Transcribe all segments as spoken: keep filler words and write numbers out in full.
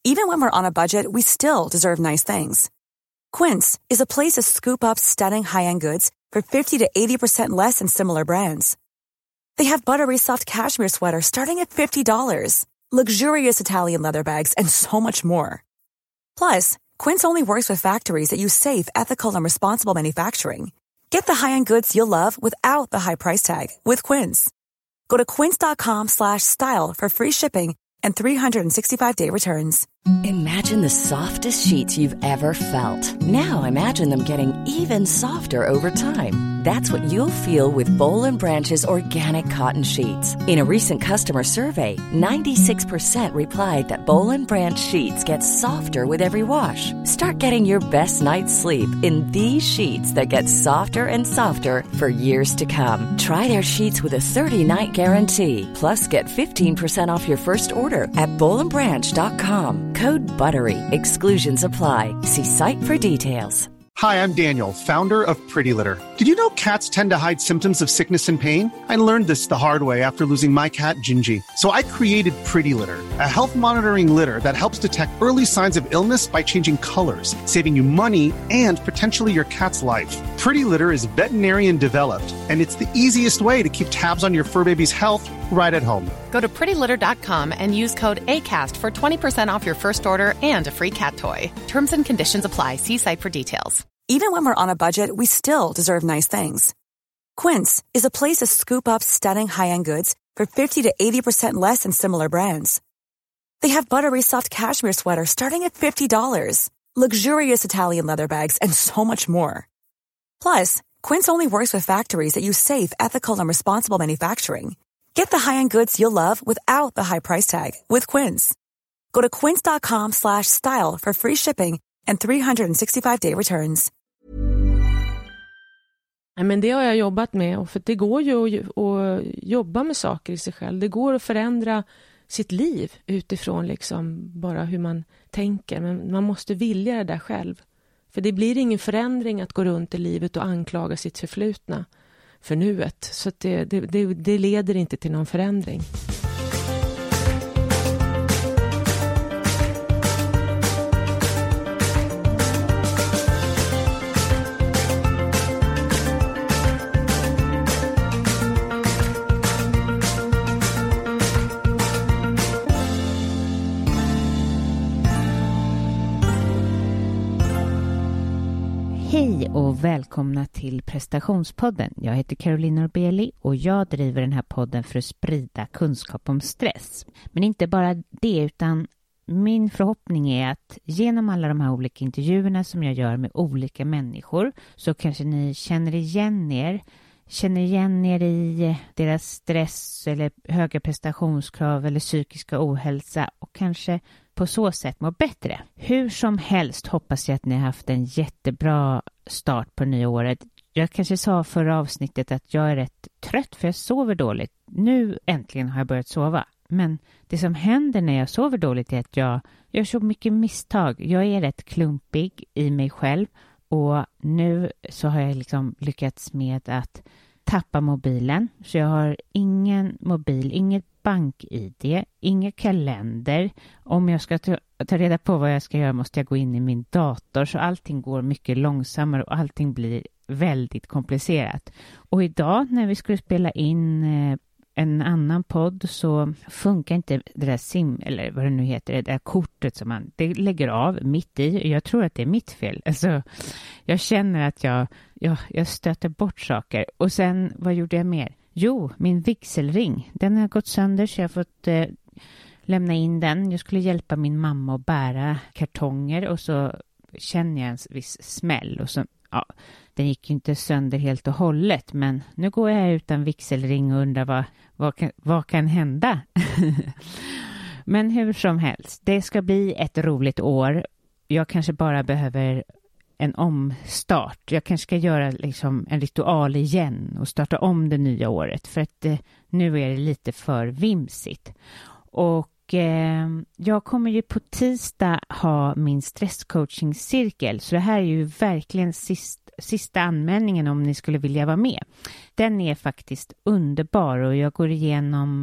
Even when we're on a budget, we still deserve nice things. Quince is a place to scoop up stunning high-end goods for fifty to eighty percent less than similar brands. They have buttery soft cashmere sweaters starting at fifty dollars, luxurious Italian leather bags, and so much more. Plus, Quince only works with factories that use safe, ethical, and responsible manufacturing. Get the high-end goods you'll love without the high price tag with Quince. Go to quince.com slash style for free shipping and three sixty-five day returns. Imagine the softest sheets you've ever felt. Now imagine them getting even softer over time. That's what you'll feel with Boll and Branch's organic cotton sheets. In a recent customer survey, ninety-six percent replied that Boll and Branch sheets get softer with every wash. Start getting your best night's sleep in these sheets that get softer and softer for years to come. Try their sheets with a thirty night guarantee. Plus, get fifteen percent off your first order at boll and branch dot com. Code BUTTERY. Exclusions apply. See site for details. Hi, I'm Daniel, founder of Pretty Litter. Did you know cats tend to hide symptoms of sickness and pain? I learned this the hard way after losing my cat, Gingy. So I created Pretty Litter, a health monitoring litter that helps detect early signs of illness by changing colors, saving you money and potentially your cat's life. Pretty Litter is veterinarian developed, and it's the easiest way to keep tabs on your fur baby's health right at home. Go to pretty litter dot com and use code ACAST for twenty percent off your first order and a free cat toy. Terms and conditions apply. See site for details. Even when we're on a budget, we still deserve nice things. Quince is a place to scoop up stunning high-end goods for fifty to eighty percent less than similar brands. They have buttery soft cashmere sweaters starting at fifty dollars, luxurious Italian leather bags, and so much more. Plus, Quince only works with factories that use safe, ethical, and responsible manufacturing. Get the high-end goods you'll love without the high price tag with Quince. Go to quince.com slash style for free shipping and three sixty-five day returns. Men det har jag jobbat med, och för det går ju att, att jobba med saker i sig själv. Det går att förändra sitt liv utifrån liksom bara hur man tänker, men man måste vilja det där själv. För det blir ingen förändring att gå runt i livet och anklaga sitt förflutna för nuet. Så att det, det, det, det leder inte till någon förändring. Hej och välkomna till Prestationspodden. Jag heter Caroline Norbeli och jag driver den här podden för att sprida kunskap om stress. Men inte bara det, utan min förhoppning är att genom alla de här olika intervjuerna som jag gör med olika människor så kanske ni känner igen er. Känner igen er i deras stress eller höga prestationskrav eller psykiska ohälsa och kanske på så sätt må bättre. Hur som helst hoppas jag att ni har haft en jättebra start på nyåret. Jag kanske sa förra avsnittet att jag är rätt trött för jag sover dåligt. Nu äntligen har jag börjat sova. Men det som händer när jag sover dåligt är att jag gör så mycket misstag. Jag är rätt klumpig i mig själv. Och nu så har jag liksom lyckats med att tappa mobilen. Så jag har ingen mobil, inget bank-I D, ingen kalender. Om jag ska ta, ta reda på vad jag ska göra måste jag gå in i min dator. Så allting går mycket långsammare och allting blir väldigt komplicerat. Och idag när vi skulle spela in eh, en annan podd så funkar inte det där sim, eller vad det nu heter, det där kortet som man det lägger av mitt i. Jag tror att det är mitt fel. Alltså, jag känner att jag, jag, jag stöter bort saker. Och sen, vad gjorde jag mer? Jo, min vigselring. Den har gått sönder så jag har fått eh, lämna in den. Jag skulle hjälpa min mamma att bära kartonger och så känner jag en viss smäll. Och så, ja, den gick ju inte sönder helt och hållet, men nu går jag utan vigselring och undrar vad, vad, kan, vad kan hända? Men hur som helst, det ska bli ett roligt år. Jag kanske bara behöver en omstart. Jag kanske ska göra liksom en ritual igen och starta om det nya året, för att eh, nu är det lite för vimsigt. Och eh, jag kommer ju på tisdag ha min stresscoaching-cirkel, så det här är ju verkligen sist, sista anmälningen om ni skulle vilja vara med. Den är faktiskt underbar och jag går igenom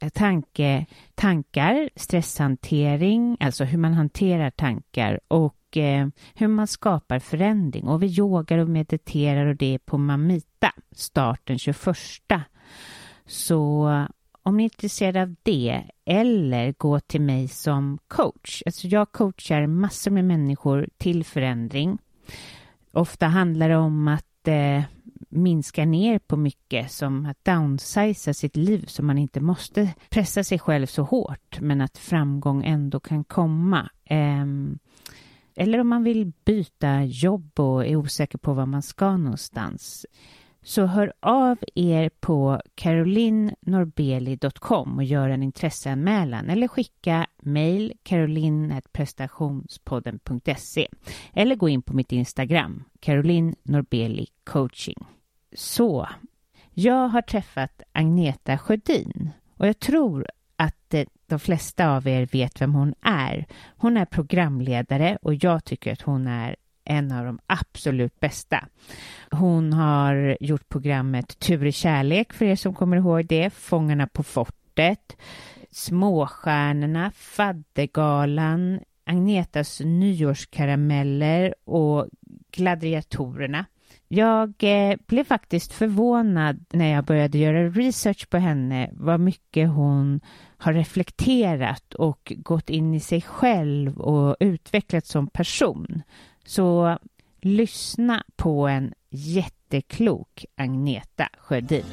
tanke, tankar, stresshantering, alltså hur man hanterar tankar och eh, hur man skapar förändring. Och vi yogar och mediterar och det är på Mamita, starten tjugoförsta. Så om ni är intresserade av det eller gå till mig som coach. Alltså jag coachar massor med människor till förändring. Ofta handlar det om att eh, minska ner på mycket, som att downsiza sitt liv så man inte måste pressa sig själv så hårt men att framgång ändå kan komma. Eh, eller om man vill byta jobb och är osäker på var man ska någonstans. Så hör av er på caroline norbeli dot com och gör en intresseanmälan eller skicka mejl caroline at prestationspodden punkt se eller gå in på mitt Instagram Caroline Norbeli coaching. Så, jag har träffat Agneta Sjödin och jag tror att de flesta av er vet vem hon är. Hon är programledare och jag tycker att hon är en av de absolut bästa. Hon har gjort programmet Tur i kärlek, för er som kommer ihåg det, Fångarna på fortet, Småstjärnorna, Faddergalan, Agnetas nyårskarameller och Gladiatorerna. Jag eh, blev faktiskt förvånad när jag började göra research på henne vad mycket hon har reflekterat och gått in i sig själv och utvecklats som person. Så lyssna på en jätteklok Agneta Sjödin.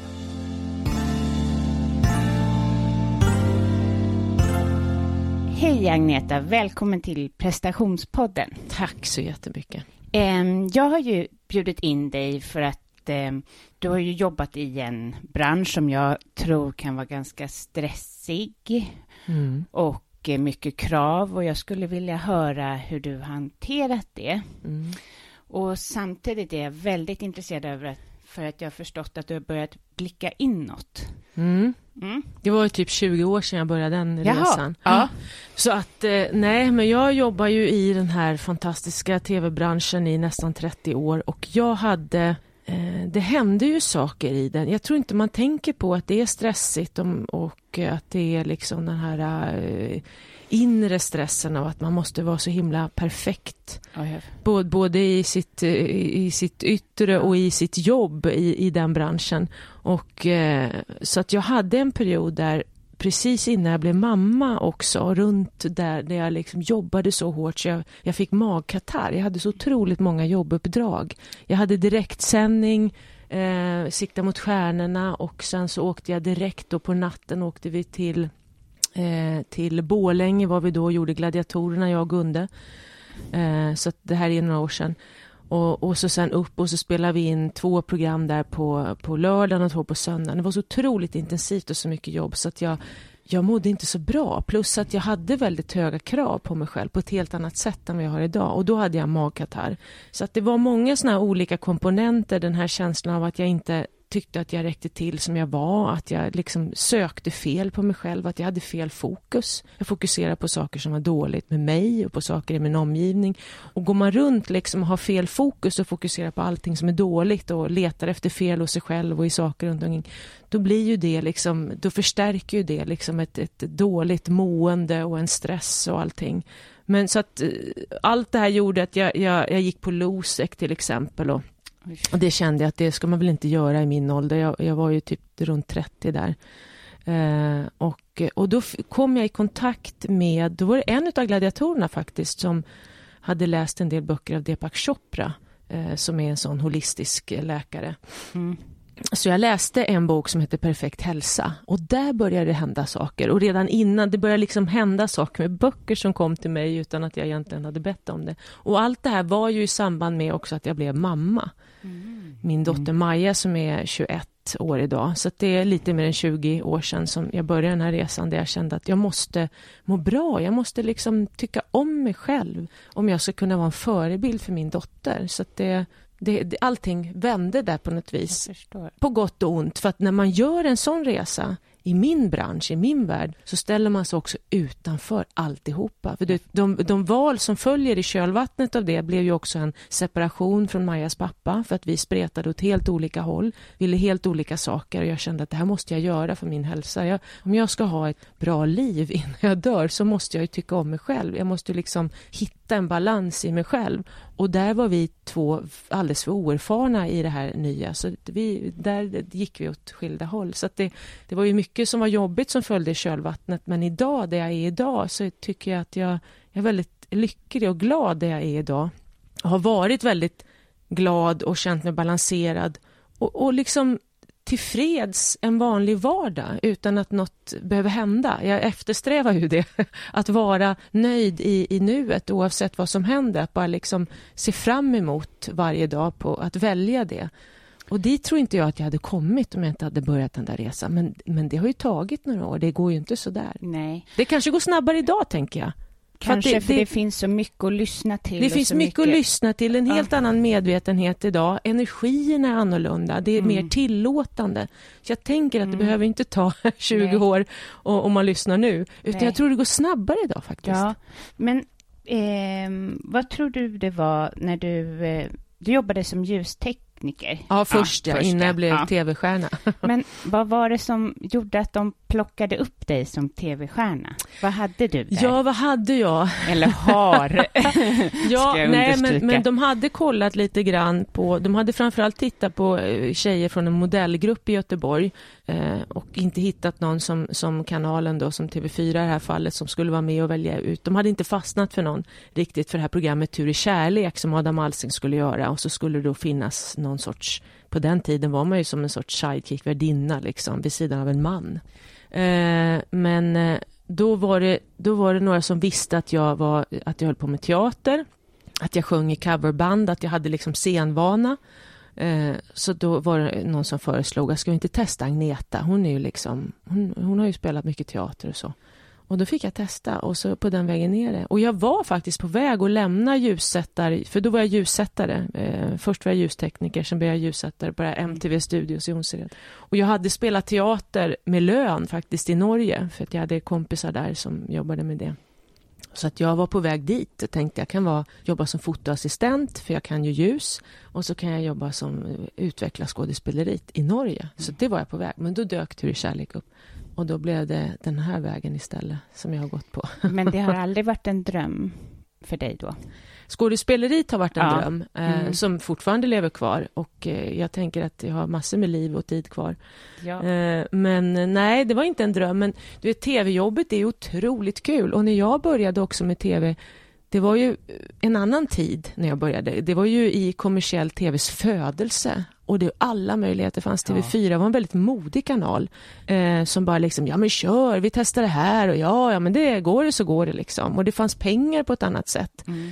Hej Agneta, välkommen till Prestationspodden. Tack så jättemycket. Jag har ju bjudit in dig för att du har ju jobbat i en bransch som jag tror kan vara ganska stressig mm. och mycket krav, och jag skulle vilja höra hur du hanterat det. Mm. Och samtidigt är jag väldigt intresserad över att, för att jag har förstått att du har börjat blicka inåt. Mm. Mm. Det var ju typ tjugo år sedan jag började den Jaha. resan. Ja. Så att, nej, men jag jobbar ju i den här fantastiska tv-branschen i nästan trettio år och jag hade, eh, det hände ju saker i den. Jag tror inte man tänker på att det är stressigt och, och att det är liksom den här eh, inre stressen av att man måste vara så himla perfekt. Oh, yeah. både, både i sitt, i sitt yttre och i sitt jobb i, i den branschen. Och, eh, så att jag hade en period där precis innan jag blev mamma också, runt där, där jag liksom jobbade så hårt så jag, jag fick magkatarr. Jag hade så otroligt många jobbuppdrag. Jag hade direktsändning, eh, sikta mot stjärnorna, och sen så åkte jag direkt då på natten åkte vi till Eh, till Borlänge var vi då och gjorde Gladiatorerna, jag och Gunde. Eh, så att det här är några år sedan. Och, och så sen upp och så spelade vi in två program där på, på lördagen och två på söndagen. Det var så otroligt intensivt och så mycket jobb så att jag, jag mådde inte så bra. Plus att jag hade väldigt höga krav på mig själv på ett helt annat sätt än vad jag har idag. Och då hade jag magkatarr. Så att det var många såna olika komponenter, den här känslan av att jag inte tyckte att jag räckte till som jag var, att jag liksom sökte fel på mig själv, att jag hade fel fokus. Jag fokuserade på saker som var dåligt med mig och på saker i min omgivning. Och går man runt liksom och har fel fokus och fokuserar på allting som är dåligt och letar efter fel hos sig själv och i saker runt omkring, då blir ju det liksom, då förstärker ju det liksom ett, ett dåligt mående och en stress och allting. Men så att allt det här gjorde att jag, jag, jag gick på Losec till exempel och Och det kände jag att det ska man väl inte göra i min ålder. Jag, jag var ju typ runt trettio där. Eh, och, och då f- kom jag i kontakt med, då var det en av gladiatorerna faktiskt som hade läst en del böcker av Deepak Chopra, eh, som är en sån holistisk läkare. Mm. Så jag läste en bok som heter Perfekt hälsa och där började det hända saker. Och redan innan det började liksom hända saker med böcker som kom till mig utan att jag egentligen hade bett om det. Och allt det här var ju i samband med också att jag blev mamma. Mm. Min dotter Maja som är tjugoett år idag. Så att det är lite mer än tjugo år sedan som jag började den här resan där jag kände att jag måste må bra. Jag måste liksom tycka om mig själv om jag ska kunna vara en förebild för min dotter. Så att det... Det, det, allting vände där på något vis. På gott och ont. För att när man gör en sån resa i min bransch, i min värld, så ställer man sig också utanför alltihopa. För det, de, de val som följer i kölvattnet av det blev ju också en separation från Majas pappa, för att vi spretade åt helt olika håll, ville helt olika saker, och jag kände att det här måste jag göra för min hälsa. Jag, om jag ska ha ett bra liv innan jag dör, så måste jag ju tycka om mig själv. Jag måste liksom hitta en balans i mig själv. Och där var vi två alldeles för oerfarna i det här nya. Så vi, där gick vi åt skilda håll. Så att det, det var ju mycket som var jobbigt som följde i kölvattnet. Men idag, där jag är idag, så tycker jag att jag, jag är väldigt lycklig och glad där jag är idag. Jag har varit väldigt glad och känt mig balanserad. Och, och liksom tillfreds en vanlig vardag utan att något behöver hända. Jag eftersträvar ju det. Att vara nöjd i, i nuet oavsett vad som händer. Att bara liksom se fram emot varje dag på att välja det. Och dit tror inte jag att jag hade kommit om jag inte hade börjat den där resan. Men, men det har ju tagit några år. Det går ju inte så där. Nej. Det kanske går snabbare idag, tänker jag. Kanske för, det, för det, det finns så mycket att lyssna till. Det finns mycket, mycket att lyssna till. En helt ja. annan medvetenhet idag. Energin är annorlunda. Det är mm. mer tillåtande. Så jag tänker att det mm. behöver inte ta tjugo Nej. år och, om man lyssnar nu. Utan Nej. jag tror det går snabbare idag faktiskt. Ja, men eh, vad tror du det var när du, eh, du jobbade som ljustekniker? Ja, först, ja, först innan jag blev ja. tv-stjärna. Men vad var det som gjorde att de plockade upp dig som tv-stjärna? Vad hade du där? Ja, vad hade jag? Eller har. ja, nej, men, men de hade kollat lite grann på, de hade framförallt tittat på tjejer från en modellgrupp i Göteborg eh, och inte hittat någon som, som kanalen då, som T V fyra i det här fallet, som skulle vara med och välja ut. De hade inte fastnat för någon riktigt för det här programmet Tur i kärlek som Adam Alsing skulle göra, och så skulle det då finnas någon sorts, på den tiden var man ju som en sorts sidekick-värdinna liksom, vid sidan av en man. Eh, men eh, då, var det, då var det några som visste att jag, var, att jag höll på med teater, att jag sjöng i coverband, att jag hade liksom scenvana. Eh, så då var det någon som föreslog, jag ska inte testa Agneta, hon är ju liksom, hon, hon har ju spelat mycket teater och så. Och då fick jag testa, och så på den vägen ner det. Och jag var faktiskt på väg att lämna ljussättare, för då var jag ljussättare. Eh, först var jag ljustekniker, sen blev jag ljussättare på M T V Studios i Jonsered. Och jag hade spelat teater med lön faktiskt i Norge, för att jag hade kompisar där som jobbade med det. Så att jag var på väg dit. Jag tänkte jag kan vara, jobba som fotoassistent, för jag kan ju ljus. Och så kan jag jobba som utveckla skådespeleriet i Norge. Så det var jag på väg. Men då dök Tur i kärlek upp. Och då blev det den här vägen istället som jag har gått på. Men det har aldrig varit en dröm för dig då? Skådespeleriet har varit en ja. dröm eh, mm. som fortfarande lever kvar. Och eh, jag tänker att jag har massor med liv och tid kvar. Ja. Eh, men nej, det var inte en dröm. Men du vet, tv-jobbet är otroligt kul. Och när jag började också med tv, det var ju en annan tid när jag började. Det var ju i kommersiell tvs födelse. Och det alla möjligheter fanns. T V fyra var en väldigt modig kanal. Eh, som bara liksom, ja men kör, vi testar det här. Och ja, ja men det går det så går det liksom. Och det fanns pengar på ett annat sätt. Mm.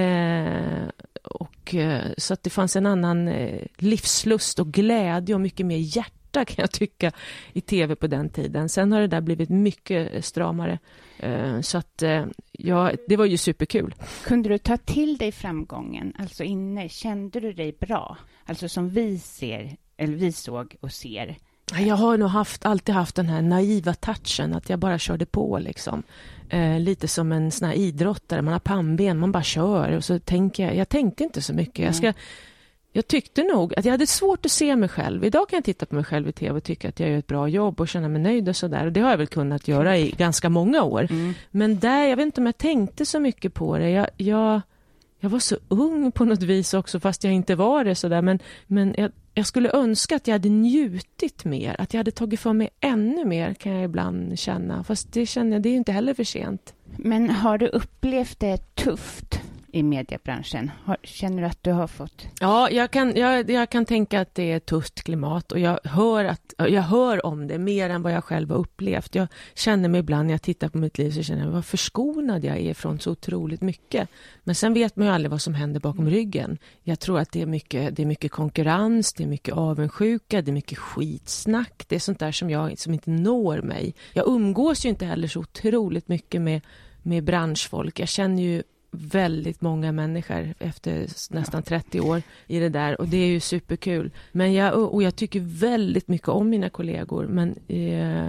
Eh, och eh, så att det fanns en annan eh, livslust och glädje och mycket mer hjärta, kan jag tycka, i tv på den tiden. Sen har det där blivit mycket stramare. Eh, så att eh, ja, det var ju superkul. Kunde du ta till dig framgången? Alltså inne, kände du dig bra? Alltså som vi ser, eller vi såg och ser. Jag har nog haft, alltid haft den här naiva touchen, att jag bara körde på liksom. Eh, lite som en sån här idrottare, man har pannben, man bara kör. Och så tänker jag, jag tänkte inte så mycket. Jag, ska, jag tyckte nog att jag hade svårt att se mig själv. Idag kan jag titta på mig själv i tv och tycka att jag gör ett bra jobb och känna mig nöjd och sådär. Och det har jag väl kunnat göra i ganska många år. Mm. Men där, jag vet inte om jag tänkte så mycket på det. Jag... jag Jag var så ung på något vis också, fast jag inte var det sådär. Men, men jag, jag skulle önska att jag hade njutit mer. Att jag hade tagit för mig ännu mer, kan jag ibland känna. Fast det känner jag, det är ju inte heller för sent. Men har du upplevt det tufft i mediebranschen? Har, känner du att du har fått... Ja, jag kan, jag, jag kan tänka att det är ett tufft klimat. Och jag hör, att, jag hör om det mer än vad jag själv har upplevt. Jag känner mig ibland när jag tittar på mitt liv, så känner jag vad förskonad jag är från så otroligt mycket. Men sen vet man ju aldrig vad som händer bakom ryggen. Jag tror att det är mycket, det är mycket konkurrens, det är mycket avundsjuka, det är mycket skitsnack. Det är sånt där som, jag, som inte når mig. Jag umgås ju inte heller så otroligt mycket med, med branschfolk. Jag känner ju väldigt många människor efter nästan trettio år i det där, och det är ju superkul. Men jag, och jag tycker väldigt mycket om mina kollegor, men eh,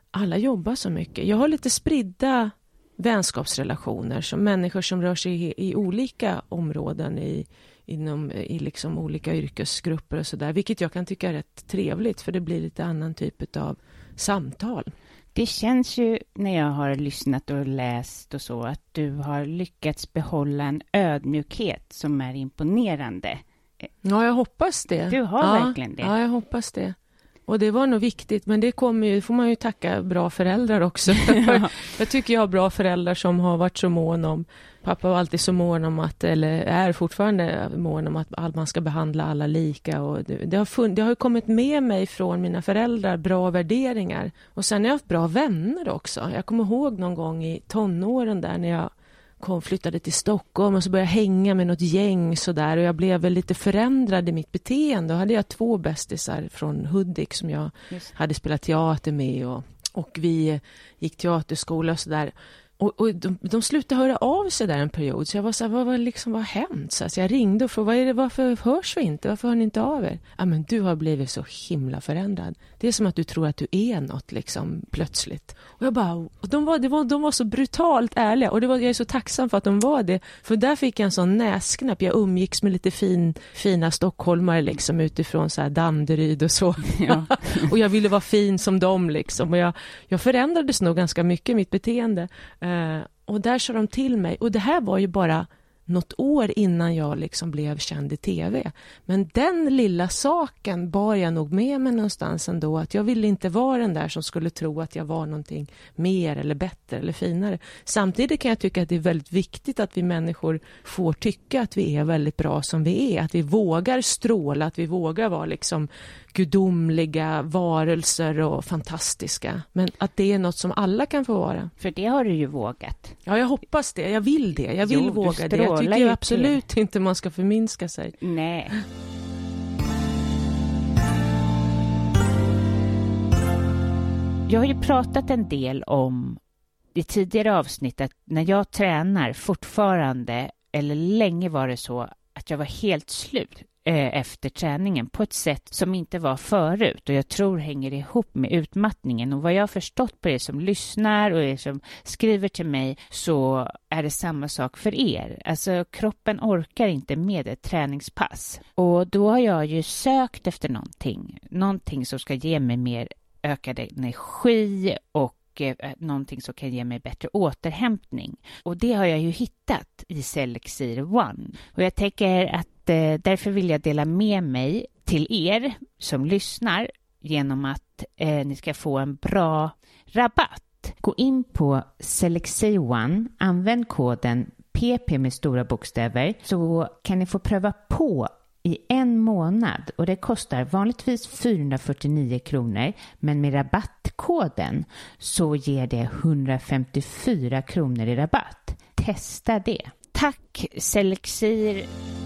alla jobbar så mycket. Jag har lite spridda vänskapsrelationer som människor som rör sig i, i olika områden i, inom i liksom olika yrkesgrupper och sådär. Vilket jag kan tycka är rätt trevligt, för det blir lite annan typ av samtal. Det känns ju när jag har lyssnat och läst och så att du har lyckats behålla en ödmjukhet som är imponerande. Ja, jag hoppas det. Du har ja, verkligen det. Ja, jag hoppas det. Och det var nog viktigt, men det kommer ju, får man ju tacka bra föräldrar också. Ja. Jag tycker jag har bra föräldrar som har varit så mån om, pappa var alltid så mån om att, eller är fortfarande mån om att man ska behandla alla lika. Och det, det, har fun- det har kommit med mig från mina föräldrar, bra värderingar. Och sen har jag haft bra vänner också. Jag kommer ihåg någon gång i tonåren där när jag kom, flyttade till Stockholm och så började jag hänga med något gäng så där, och jag blev väl lite förändrad i mitt beteende. Då hade jag två bästisar från Hudik som jag Just. hade spelat teater med, och, och vi gick teaterskola och så där. Och, och de, de slutade höra av sig där en period. Så jag var så här, vad, vad, liksom, vad har hänt? Så, så jag ringde och frågade, vad är det, varför hörs vi inte? Varför hör ni inte av er? Ja, men du har blivit så himla förändrad. Det är som att du tror att du är något liksom, plötsligt. Och jag bara, och de, var, det var, de var så brutalt ärliga. Och det var, jag är så tacksam för att de var det. För där fick jag en sån näsknapp. Jag umgicks med lite fin, fina stockholmare liksom, utifrån så här Danderyd och så. Ja. Och jag ville vara fin som dem. Liksom. Och jag, jag förändrades nog ganska mycket i mitt beteende. Uh, och där sa de till mig, och det här var ju bara något år innan jag liksom blev känd i tv. Men den lilla saken bar jag nog med mig någonstans ändå, att jag ville inte vara den där som skulle tro att jag var någonting mer eller bättre eller finare. Samtidigt kan jag tycka att det är väldigt viktigt att vi människor får tycka att vi är väldigt bra som vi är, att vi vågar stråla, att vi vågar vara liksom gudomliga varelser och fantastiska. Men att det är något som alla kan få vara. För det har du ju vågat. Ja, jag hoppas det. Jag vill det. Jag vill jo, våga det. Jag tycker ju absolut till. inte man ska förminska sig. Nej. Jag har ju pratat en del om i tidigare avsnitt att när jag tränar fortfarande, eller länge var det så, att jag var helt slut efter träningen på ett sätt som inte var förut, och jag tror hänger ihop med utmattningen. Och vad jag har förstått på er som lyssnar och er som skriver till mig, så är det samma sak för er. Alltså kroppen orkar inte med ett träningspass, och då har jag ju sökt efter någonting någonting som ska ge mig mer ökad energi och någonting som kan ge mig bättre återhämtning. Och det har jag ju hittat i Selexir One. Och jag tänker att eh, därför vill jag dela med mig till er som lyssnar genom att eh, ni ska få en bra rabatt. Gå in på Selexir One, använd koden P P med stora bokstäver, så kan ni få pröva på i en månad, och det kostar vanligtvis fyrahundrafyrtionio kronor, men med rabattkoden så ger det hundrafemtiofyra kronor i rabatt. Testa det. Tack Selexir.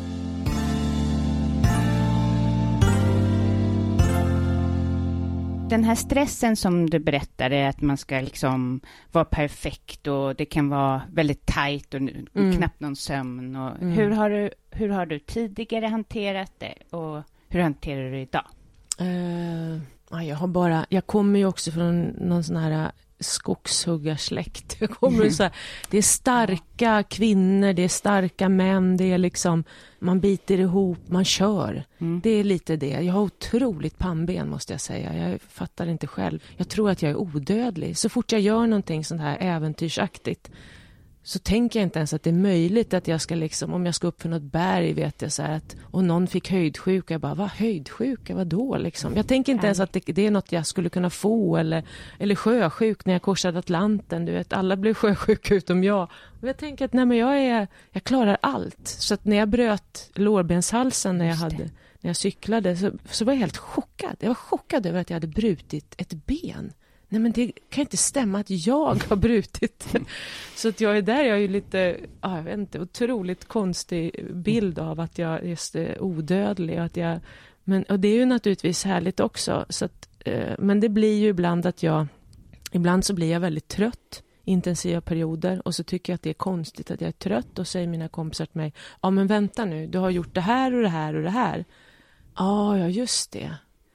Den här stressen som du berättade, att man ska liksom vara perfekt och det kan vara väldigt tajt och mm. knappt någon sömn. Och mm. hur, har du, hur har du tidigare hanterat det och hur hanterar du det idag? Uh, jag har bara, jag kommer ju också från någon sån här skogshuggarsläkt. Jag kommer så här, det är starka kvinnor, det är starka män, det är liksom, man biter ihop, man kör. Mm. Det är lite det. Jag har otroligt pannben måste jag säga. Jag fattar inte själv. Jag tror att jag är odödlig. Så fort jag gör någonting sånt här äventyrsaktigt, så tänker jag inte ens att det är möjligt att jag ska liksom, om jag ska upp för något berg, vet jag så här att, och någon fick höjdsjuka, jag bara, vad höjdsjuka, vad då liksom? Jag tänker inte ens att det, det är något jag skulle kunna få, eller, eller sjösjuk när jag korsade Atlanten, du vet, alla blev sjösjuka utom jag. Och jag tänker att nej, men jag är, jag klarar allt. Så att när jag bröt lårbenshalsen när jag hade, när jag cyklade, så, så var jag helt chockad. Jag var chockad över att jag hade brutit ett ben. Nej, men det kan inte stämma att jag har brutit. Så att jag är där, jag är ju lite, ah, jag vet inte, otroligt konstig bild av att jag just är odödlig. Och att jag, men, och det är ju naturligtvis härligt också. Så att, eh, men det blir ju ibland att jag, ibland så blir jag väldigt trött, intensiva perioder. Och så tycker jag att det är konstigt att jag är trött. Och säger mina kompisar till mig, ja men vänta nu, du har gjort det här och det här och det här. Ah, ja, just det.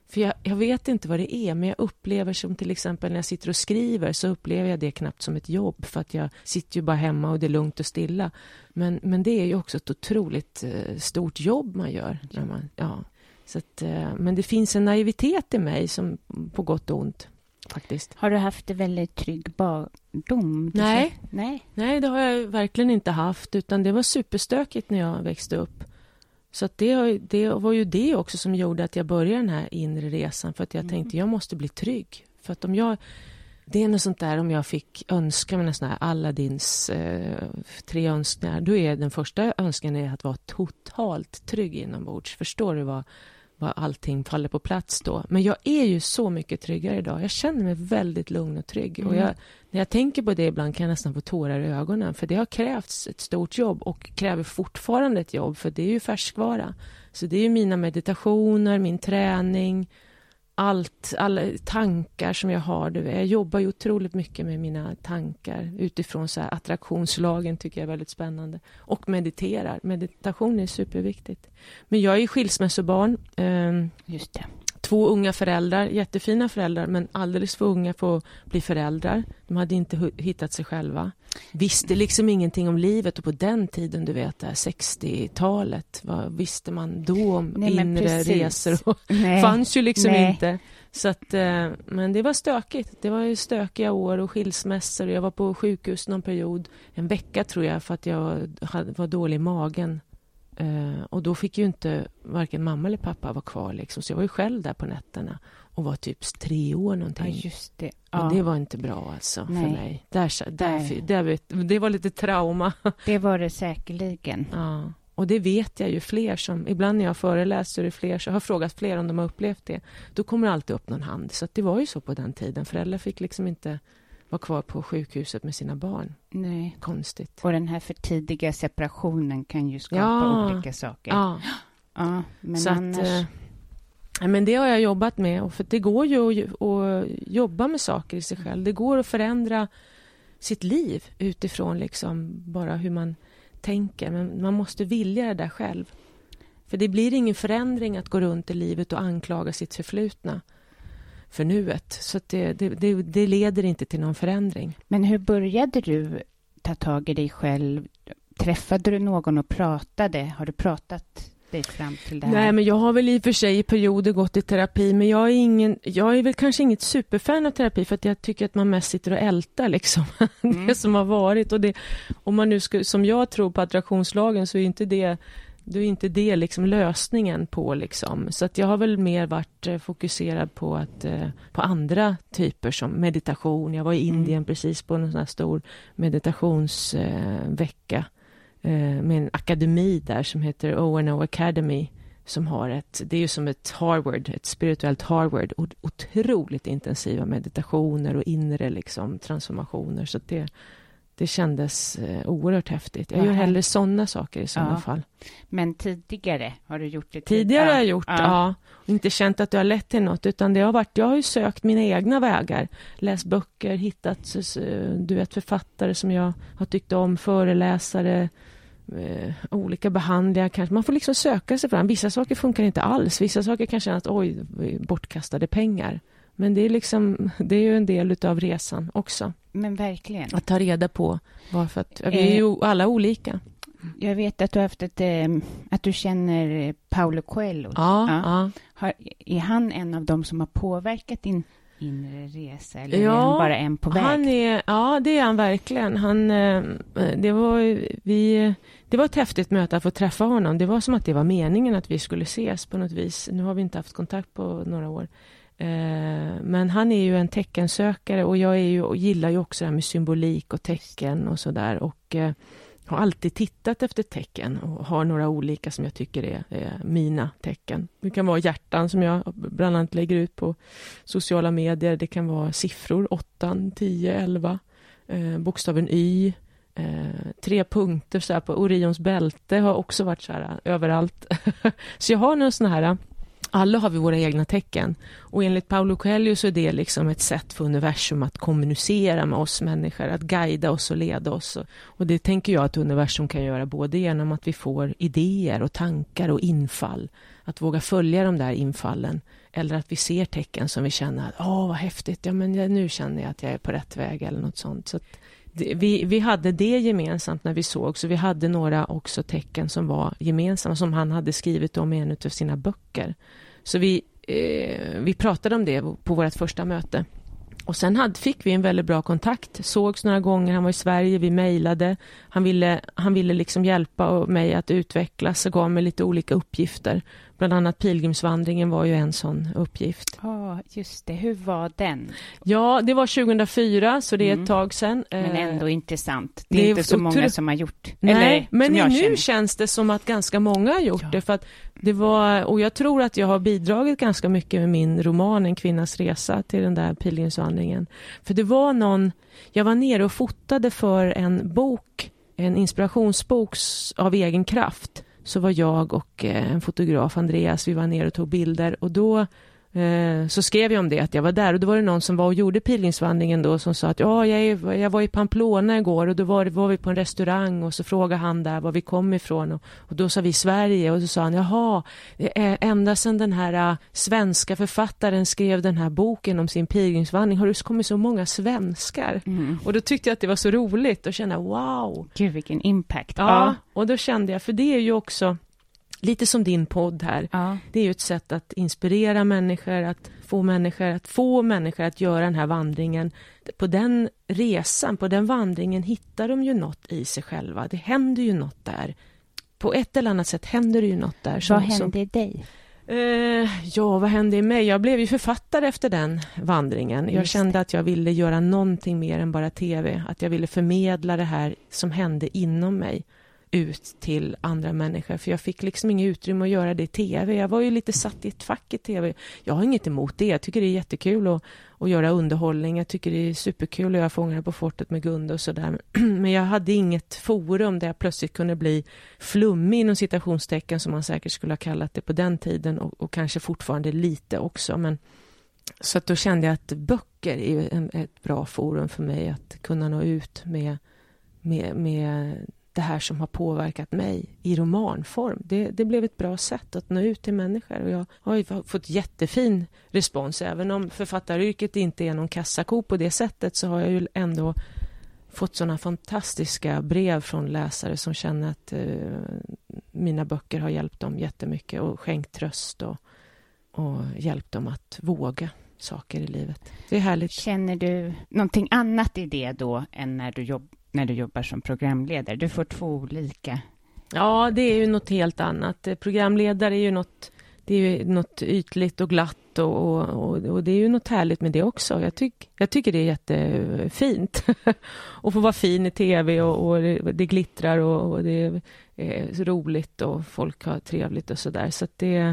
För jag, jag vet inte vad det är, men jag upplever som till exempel när jag sitter och skriver så upplever jag det knappt som ett jobb för att jag sitter ju bara hemma och det är lugnt och stilla. Men, men det är ju också ett otroligt eh, stort jobb man gör. När man, ja. Så att, eh, men det finns en naivitet i mig som på gott och ont faktiskt. Har du haft en väldigt trygg barndom? Nej. Nej. Nej, det har jag verkligen inte haft, utan det var superstökigt när jag växte upp. Så att det, det var ju det också som gjorde att jag började den här inre resan. För att jag mm. tänkte, jag måste bli trygg. För att om jag, det är något sånt där, om jag fick önska med en sån här Aladdins eh, tre önskningar. Då är den första önskan är att vara totalt trygg inombords. Förstår du vad, vad allting faller på plats då? Men jag är ju så mycket tryggare idag. Jag känner mig väldigt lugn och trygg. Mm. Och jag, när jag tänker på det ibland kan jag nästan få tårar i ögonen. För det har krävts ett stort jobb och kräver fortfarande ett jobb. För det är ju färskvara. Så det är ju mina meditationer, min träning, allt, alla tankar som jag har. Jag jobbar ju otroligt mycket med mina tankar utifrån så här attraktionslagen, tycker jag är väldigt spännande. Och mediterar. Meditation är superviktigt. Men jag är skilsmässobarn. Just det. Två unga föräldrar, jättefina föräldrar, men alldeles för unga för att bli föräldrar. De hade inte hittat sig själva. Visste liksom ingenting om livet, och på den tiden, du vet, sextiotalet, vad visste man då om Nej, inre resor? Och Nej. fanns ju liksom Nej. inte. Så att, men det var stökigt. Det var ju stökiga år och skilsmässor. Jag var på sjukhus någon period, en vecka tror jag, för att jag var dålig i magen. Uh, och då fick ju inte varken mamma eller pappa vara kvar liksom. Så jag var ju själv där på nätterna och var typ tre år någonting. Ja, just det. Ja. Ja. Det var inte bra alltså. Nej. För mig. Där, där, Nej. där, där, det var lite trauma. Det var det säkerligen. Ja. Och det vet jag ju fler som, ibland när jag föreläser är fler, så har frågat fler om de har upplevt det. Då kommer alltid upp någon hand. Så att det var ju så på den tiden. Föräldrar fick liksom inte vara kvar på sjukhuset med sina barn. Nej. Konstigt. Och den här för tidiga separationen kan ju skapa ja. olika saker. Ja. Ja, men så annars... att, eh, men det har jag jobbat med. Och för det går ju att, att jobba med saker i sig själv. Det går att förändra sitt liv utifrån liksom bara hur man tänker. Men man måste vilja det där själv. För det blir ingen förändring att gå runt i livet och anklaga sitt förflutna för nuet. Så att det, det, det, det leder inte till någon förändring. Men hur började du ta tag i dig själv? Träffade du någon och pratade? Har du pratat dig fram till det här? Nej, men jag har väl i och för sig i perioder gått i terapi. Men jag är, ingen, jag är väl kanske inget superfan av terapi. För att jag tycker att man mest sitter och ältar liksom, mm. det som har varit. Och det, om man nu ska, som jag tror på attraktionslagen, så är inte det... Det är inte det liksom lösningen på liksom. Så att jag har väl mer varit eh, fokuserad på att eh, på andra typer som meditation. Jag var i Indien mm. precis på en sån här stor meditationsvecka eh, eh, med en akademi där som heter O and O Academy, som har ett, det är ju som ett Harvard, ett spirituellt Harvard, och otroligt intensiva meditationer och inre liksom transformationer, så att det Det kändes eh, oerhört häftigt. Jag gör hellre sådana saker i sådana ja. fall. Men tidigare har du gjort det? Tidigare har jag gjort, ja. ja. Inte känt att det har lett till något, utan det har varit, jag har ju sökt mina egna vägar. Läst böcker, hittat du vet, författare som jag har tyckt om, föreläsare, eh, olika behandlingar kanske. Man får liksom söka sig fram. Vissa saker funkar inte alls. Vissa saker kan kännas att oj, bortkastade pengar. Men det är liksom, det är ju en del av resan också. Men verkligen. Att ta reda på varför att vi är ju alla olika. Jag vet att du har haft ett, att du känner Paulo Coelho. Ja, ja. ja. Har, är han en av dem som har påverkat din inre resa, eller ja, är han bara en på väg? Han är, ja, det är han verkligen. Han, det var vi, det var ett häftigt möte att få träffa honom. Det var som att det var meningen att vi skulle ses på något vis. Nu har vi inte haft kontakt på några år. Men han är ju en teckensökare, och jag är ju, och gillar ju också det här med symbolik och tecken och sådär, och eh, har alltid tittat efter tecken och har några olika som jag tycker är eh, mina tecken. Det kan vara hjärtan som jag bland annat lägger ut på sociala medier. Det kan vara siffror, åtta, tio, elva, eh, bokstaven Y, eh, tre punkter så här på Orions bälte har också varit så här överallt. Så jag har någon sån här Alla har vi våra egna tecken. Och enligt Paulo Coelho så är det liksom ett sätt för universum att kommunicera med oss människor, att guida oss och leda oss. Och det tänker jag att universum kan göra både genom att vi får idéer och tankar och infall. Att våga följa de där infallen. Eller att vi ser tecken som vi känner att åh vad häftigt, ja men nu känner jag att jag är på rätt väg eller något sånt. Så att det, vi, vi hade det gemensamt när vi såg, så vi hade några också tecken som var gemensamma som han hade skrivit om i en av sina böcker. Så vi, eh, vi pratade om det på vårt första möte. Och sen hade, fick vi en väldigt bra kontakt. Sågs några gånger, han var i Sverige, vi mejlade. Han ville, han ville liksom hjälpa mig att utvecklas och gav mig lite olika uppgifter. Bland annat pilgrimsvandringen var ju en sån uppgift. Ja, oh, just det. Hur var den? Ja, det var tjugohundrafyra, så det är ett mm. tag sedan. Men ändå eh, intressant. Det är, det är inte så många tro... som har gjort. Nej, eller, men nu känner. Känns det som att ganska många har gjort ja. det. För att det var, och jag tror att jag har bidragit ganska mycket med min roman En kvinnas resa till den där pilgrimsvandringen. För det var någon, jag var nere och fotade för en bok, en inspirationsbok av egen kraft. Så var jag och en fotograf, Andreas, vi var nere och tog bilder. Och då eh, så skrev jag om det, att jag var där. Och då var det någon som var och gjorde pilgrimsvandringen då som sa att ja, jag, är, jag var i Pamplona igår. Och då var, var vi på en restaurang och så frågade han där var vi kom ifrån. Och, och då sa vi Sverige och så sa han, jaha, ända sedan den här uh, svenska författaren skrev den här boken om sin pilgrimsvandring har det kommit så många svenskar. Mm. Och då tyckte jag att det var så roligt och kände wow. Gud, vilken impact. Ja, ja, och då kände jag, för det är ju också lite som din podd här. Ja. Det är ju ett sätt att inspirera människor, att få människor att få människor att göra den här vandringen. På den resan, på den vandringen hittar de ju något i sig själva. Det händer ju något där. På ett eller annat sätt händer det ju något där. Vad hände i dig? Uh, ja, vad hände i mig? Jag blev ju författare efter den vandringen. Just jag kände det. Att jag ville göra någonting mer än bara tv. Att jag ville förmedla det här som hände inom mig ut till andra människor. För jag fick liksom inget utrymme att göra det i tv. Jag var ju lite satt i ett fack i tv. Jag har inget emot det. Jag tycker det är jättekul att, att göra underhållning. Jag tycker det är superkul att göra Fångarna på fortet med Gunde och sådär. Men jag hade inget forum där jag plötsligt kunde bli flummig inom citationstecken som man säkert skulle ha kallat det på den tiden. Och, och kanske fortfarande lite också. Men, så att då kände jag att böcker är en, ett bra forum för mig att kunna nå ut med, med, med det här som har påverkat mig i romanform. Det, det blev ett bra sätt att nå ut till människor. Och jag har ju fått jättefin respons. Även om författaryrket inte är någon kassako på det sättet så har jag ju ändå fått sådana fantastiska brev från läsare som känner att eh, mina böcker har hjälpt dem jättemycket och skänkt tröst och, och hjälpt dem att våga saker i livet. Det är härligt. Känner du någonting annat i det då än när du jobbar när du jobbar som programledare? Du får två olika. Ja, det är ju något helt annat. Programledare är ju något, det är ju något ytligt och glatt och, och, och det är ju något härligt med det också. Jag, tyck, jag tycker det är jättefint att få vara fin i tv och, och det, det glittrar och, och det är roligt och folk har trevligt och sådär. Så att det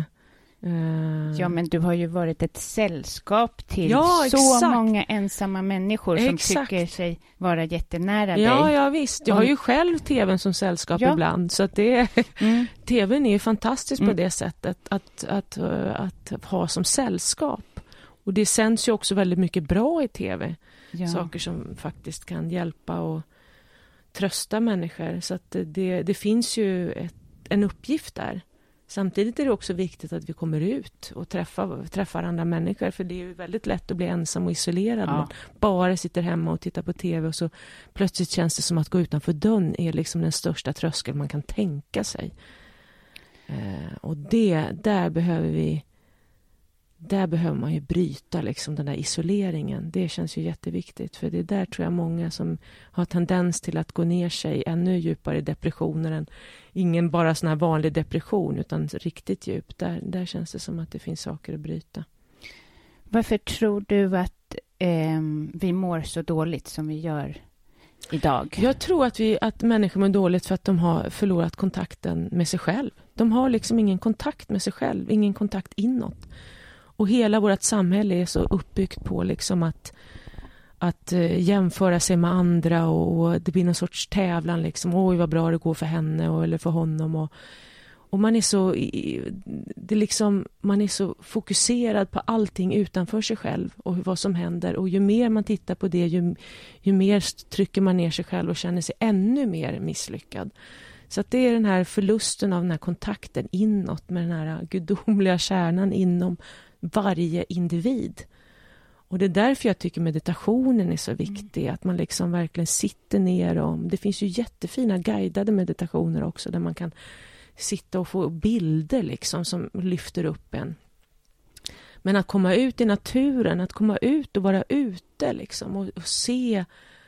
Ja, men du har ju varit ett sällskap till ja, så många ensamma människor som exakt. tycker sig vara jättenära ja, dig. Ja, visst. Jag har ju själv tvn som sällskap ja. ibland. Så att det, mm. tvn är ju fantastisk mm. på det sättet att, att, att, att ha som sällskap. Och det sänds ju också väldigt mycket bra i tv. Ja. Saker som faktiskt kan hjälpa och trösta människor. Så att det, det finns ju ett, en uppgift där. Samtidigt är det också viktigt att vi kommer ut och träffar, träffar andra människor. För det är ju väldigt lätt att bli ensam och isolerad. Ja. Man bara sitter hemma och tittar på tv och så plötsligt känns det som att gå utanför dörren är liksom den största tröskeln man kan tänka sig. Eh, och det, där behöver vi där behöver man ju bryta liksom den där isoleringen. Det känns ju jätteviktigt. För det är där tror jag många som har tendens till att gå ner sig ännu djupare i depressioner än ingen bara sån här vanlig depression utan riktigt djup. Där, där känns det som att det finns saker att bryta. Varför tror du att eh, vi mår så dåligt som vi gör idag? Jag tror att, vi, att människor mår dåligt för att de har förlorat kontakten med sig själv. De har liksom ingen kontakt med sig själv, ingen kontakt inåt. Och hela vårt samhälle är så uppbyggt på liksom att, att uh, jämföra sig med andra och, och det blir någon sorts tävlan. Liksom. Oj, vad bra det går för henne och, eller för honom. Och, Och man är så, det liksom, man är så fokuserad på allting utanför sig själv och vad som händer. Och ju mer man tittar på det, ju, ju mer trycker man ner sig själv och känner sig ännu mer misslyckad. Så att det är den här förlusten av den här kontakten inåt med den här gudomliga kärnan inom varje individ. Och det är därför jag tycker meditationen är så viktig. Mm. Att man liksom verkligen sitter ner och... Det finns ju jättefina guidade meditationer också där man kan sitta och få bilder liksom som lyfter upp en. Men att komma ut i naturen, att komma ut och vara ute liksom och, och se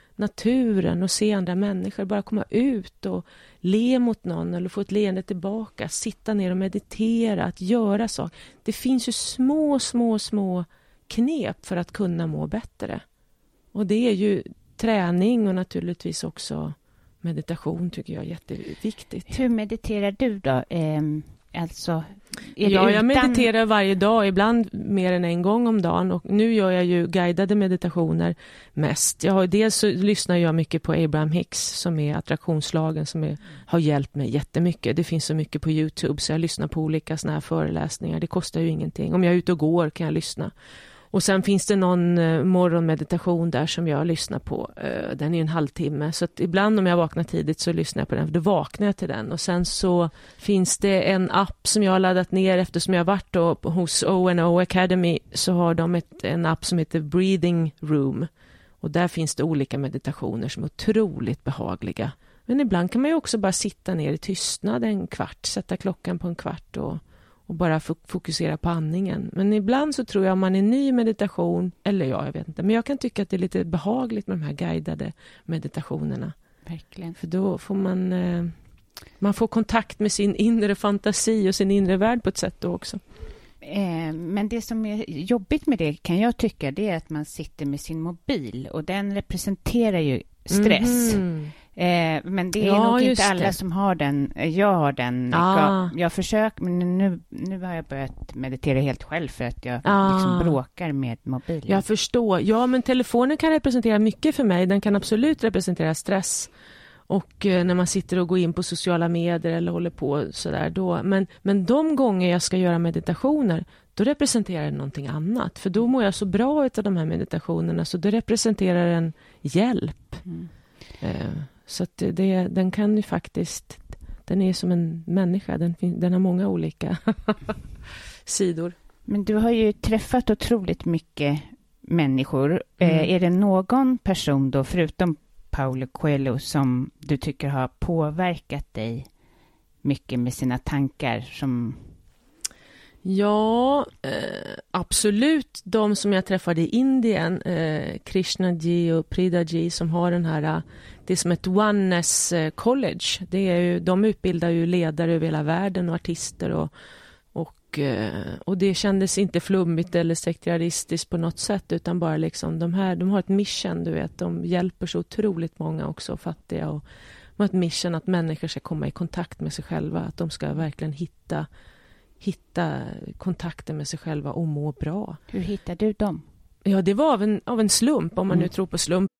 naturen och se andra människor, bara komma ut och le mot någon eller få ett leende tillbaka, sitta ner och meditera, att göra så. Det finns ju små, små, små knep för att kunna må bättre. Och det är ju träning och naturligtvis också meditation tycker jag är jätteviktigt. Hur mediterar du då? Eh, alltså, är ja, utan... jag mediterar varje dag, ibland mer än en gång om dagen. Och nu gör jag ju guidade meditationer mest. Jag har, dels så lyssnar jag mycket på Abraham Hicks som är attraktionslagen som är, har hjälpt mig jättemycket. Det finns så mycket på YouTube så jag lyssnar på olika såna här föreläsningar. Det kostar ju ingenting. Om jag är ute och går kan jag lyssna. Och sen finns det någon eh, morgonmeditation där som jag lyssnar på. Eh, den är en halvtimme. Så att ibland om jag vaknar tidigt så lyssnar jag på den. För då vaknar jag till den. Och sen så finns det en app som jag har laddat ner eftersom jag har varit då hos O and O Academy. Så har de ett, en app som heter Breathing Room. Och där finns det olika meditationer som är otroligt behagliga. Men ibland kan man ju också bara sitta ner i tystnad en kvart. Sätta klockan på en kvart och... och bara fokusera på andningen. Men ibland så tror jag om man är ny i meditation, eller ja, jag vet inte, men jag kan tycka att det är lite behagligt med de här guidade meditationerna. Verkligen. För då får man, eh, man får kontakt med sin inre fantasi och sin inre värld på ett sätt då också. Eh, men det som är jobbigt med det kan jag tycka, det är att man sitter med sin mobil och den representerar ju stress. Mm. Eh, men det är ja, nog inte alla det. Som har den. Jag har den. Ah. Jag, jag försöker, men nu, nu har jag börjat meditera helt själv för att jag ah. liksom bråkar med mobilen. Jag förstår. Ja, men telefonen kan representera mycket för mig. Den kan absolut representera stress. Och eh, när man sitter och går in på sociala medier eller håller på sådär då. Men, men de gånger jag ska göra meditationer, då representerar det någonting annat. För då mår jag så bra av de här meditationerna så det representerar en hjälp. Mm. Eh, Så att det, den kan ju faktiskt, den är som en människa, den, den har många olika sidor. Men du har ju träffat otroligt mycket människor. Mm. Eh, är det någon person då, förutom Paulo Coelho, som du tycker har påverkat dig mycket med sina tankar som... Ja, eh, absolut. De som jag träffade i Indien, eh, Krishnaji och Pridaji, som har den här, det är som ett oneness college. Det är ju, de utbildar ju ledare över hela världen och artister och, och, eh, och det kändes inte flummigt eller sekteriaristiskt på något sätt, utan bara liksom de här, de har ett mission, du vet, de hjälper så otroligt många också fattiga och de har ett mission att människor ska komma i kontakt med sig själva, att de ska verkligen hitta hitta kontakten med sig själva och må bra. Hur hittar du dem? Ja, det var av en, av en slump, om man mm. nu tror på slump.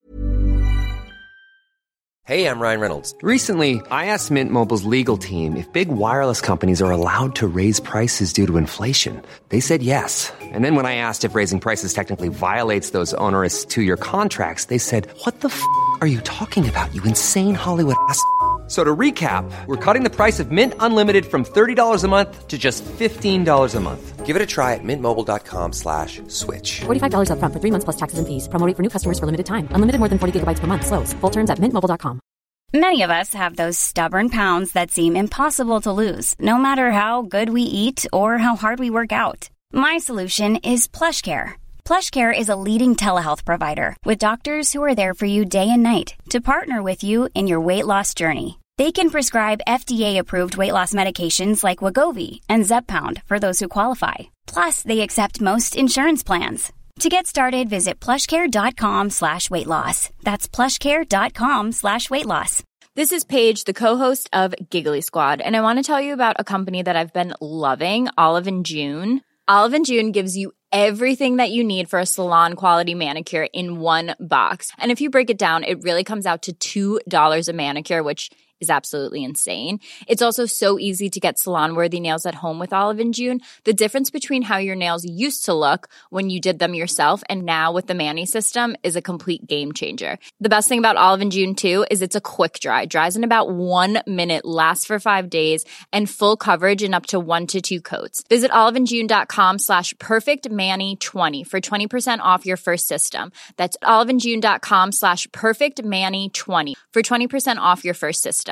Hey, I'm Ryan Reynolds. Recently, I asked Mint Mobile's legal team if big wireless companies are allowed to raise prices due to inflation. They said yes. And then when I asked if raising prices technically violates those onerous two-year contracts, they said, what the f*** are you talking about, you insane Hollywood ass? So to recap, we're cutting the price of Mint Unlimited from thirty dollars a month to just fifteen dollars a month. Give it a try at mintmobile.com slash switch. forty-five dollars up front for three months plus taxes and fees. Promo rate for new customers for limited time. Unlimited more than forty gigabytes per month. Slows full terms at mint mobile dot com. Many of us have those stubborn pounds that seem impossible to lose, no matter how good we eat or how hard we work out. My solution is PlushCare. PlushCare is a leading telehealth provider with doctors who are there for you day and night to partner with you in your weight loss journey. They can prescribe F D A-approved weight loss medications like Wegovy and Zepbound for those who qualify. Plus, they accept most insurance plans. To get started, visit plushcare.com slash weight loss. That's plushcare.com slash weight loss. This is Paige, the co-host of Giggly Squad, and I want to tell you about a company that I've been loving, Olive and June. Olive and June gives you everything that you need for a salon-quality manicure in one box. And if you break it down, it really comes out to two dollars a manicure, which is absolutely insane. It's also so easy to get salon-worthy nails at home with Olive and June. The difference between how your nails used to look when you did them yourself and now with the Mani system is a complete game changer. The best thing about Olive and June too is it's a quick dry. Dries in about one minute, lasts for five days, and full coverage in up to one to two coats. Visit oliveandjune.com slash perfectmani20 for twenty percent off your first system. That's oliveandjune.com slash perfectmani20 for twenty percent off your first system.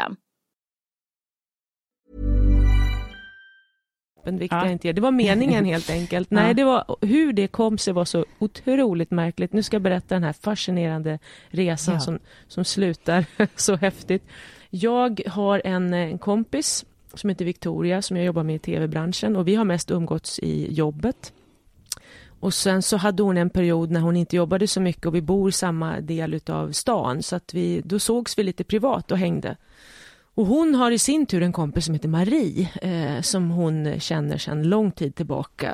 Ja. Inte. Det var meningen helt enkelt. Nej, det var, hur det kom sig var så otroligt märkligt. Nu ska jag berätta den här fascinerande resan ja. som, som slutar så häftigt. Jag har en, en kompis som heter Victoria som jag jobbar med i tv-branschen och vi har mest umgåtts i jobbet. Och sen så hade hon en period när hon inte jobbade så mycket och vi bor i samma del av stan så att vi, då sågs vi lite privat och hängde. Och hon har i sin tur en kompis som heter Marie eh, som hon känner sedan lång tid tillbaka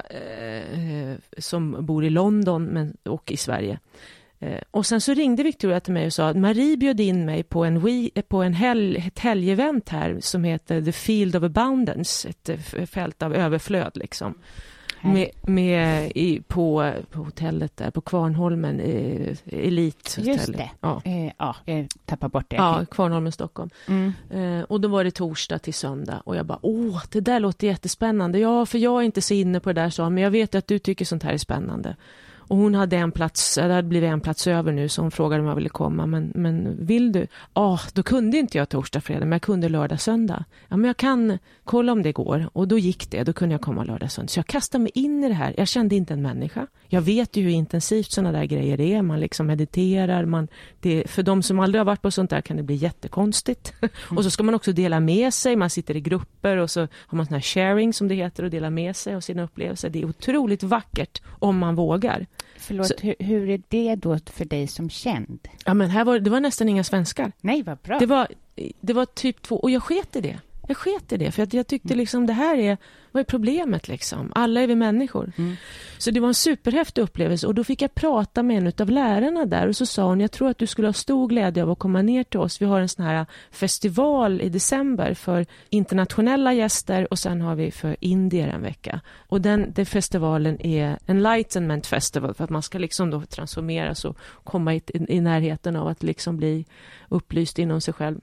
eh, som bor i London men, och i Sverige. Eh, och sen så ringde Victoria till mig och sa att Marie bjöd in mig på en, we- på en helg, ett helgevent här som heter The Field of Abundance, ett uh, fält av överflöd liksom. Med, med i, på, på hotellet där på Kvarnholmen, eh, Elithotellet. Just det. Ja, eh, ja jag tappar bort det. Ja, Kvarnholmen, Stockholm. Mm. Eh, och då var det torsdag till söndag. Och jag bara, åh, det där låter jättespännande. Ja, för jag är inte så inne på det där, så, men jag vet att du tycker sånt här är spännande. Och hon hade en plats, det hade blivit en plats över nu, så hon frågade om jag ville komma. Men, men vill du? Ja, då kunde inte jag torsdag, fredag, men jag kunde lördag, söndag. Ja, men jag kan kolla om det går. Och då gick det, då kunde jag komma lördag, söndag. Så jag kastade mig in i det här. Jag kände inte en människa. Jag vet ju hur intensivt sådana där grejer är. Man liksom mediterar. Man, det, för de som aldrig har varit på sånt där kan det bli jättekonstigt. Mm. Och så ska man också dela med sig. Man sitter i grupper och så har man sån här sharing som det heter och dela med sig och sina upplevelser. Det är otroligt vackert om man vågar. Förlåt, så, hur, hur är det då för dig som känd? Ja, men här var det var nästan inga svenskar. Nej, vad bra. Det var, det var typ två, och jag sket i det. Jag sket i det, för att jag tyckte liksom det här är, vad är problemet liksom? Alla är vi människor. Mm. Så det var en superhäftig upplevelse och då fick jag prata med en av lärarna där och så sa hon, jag tror att du skulle ha stor glädje av att komma ner till oss. Vi har en sån här festival i december för internationella gäster och sen har vi för indier en vecka. Och den, den festivalen är Enlightenment Festival för att man ska liksom då transformeras och komma i, i, i närheten av att liksom bli upplyst inom sig själv.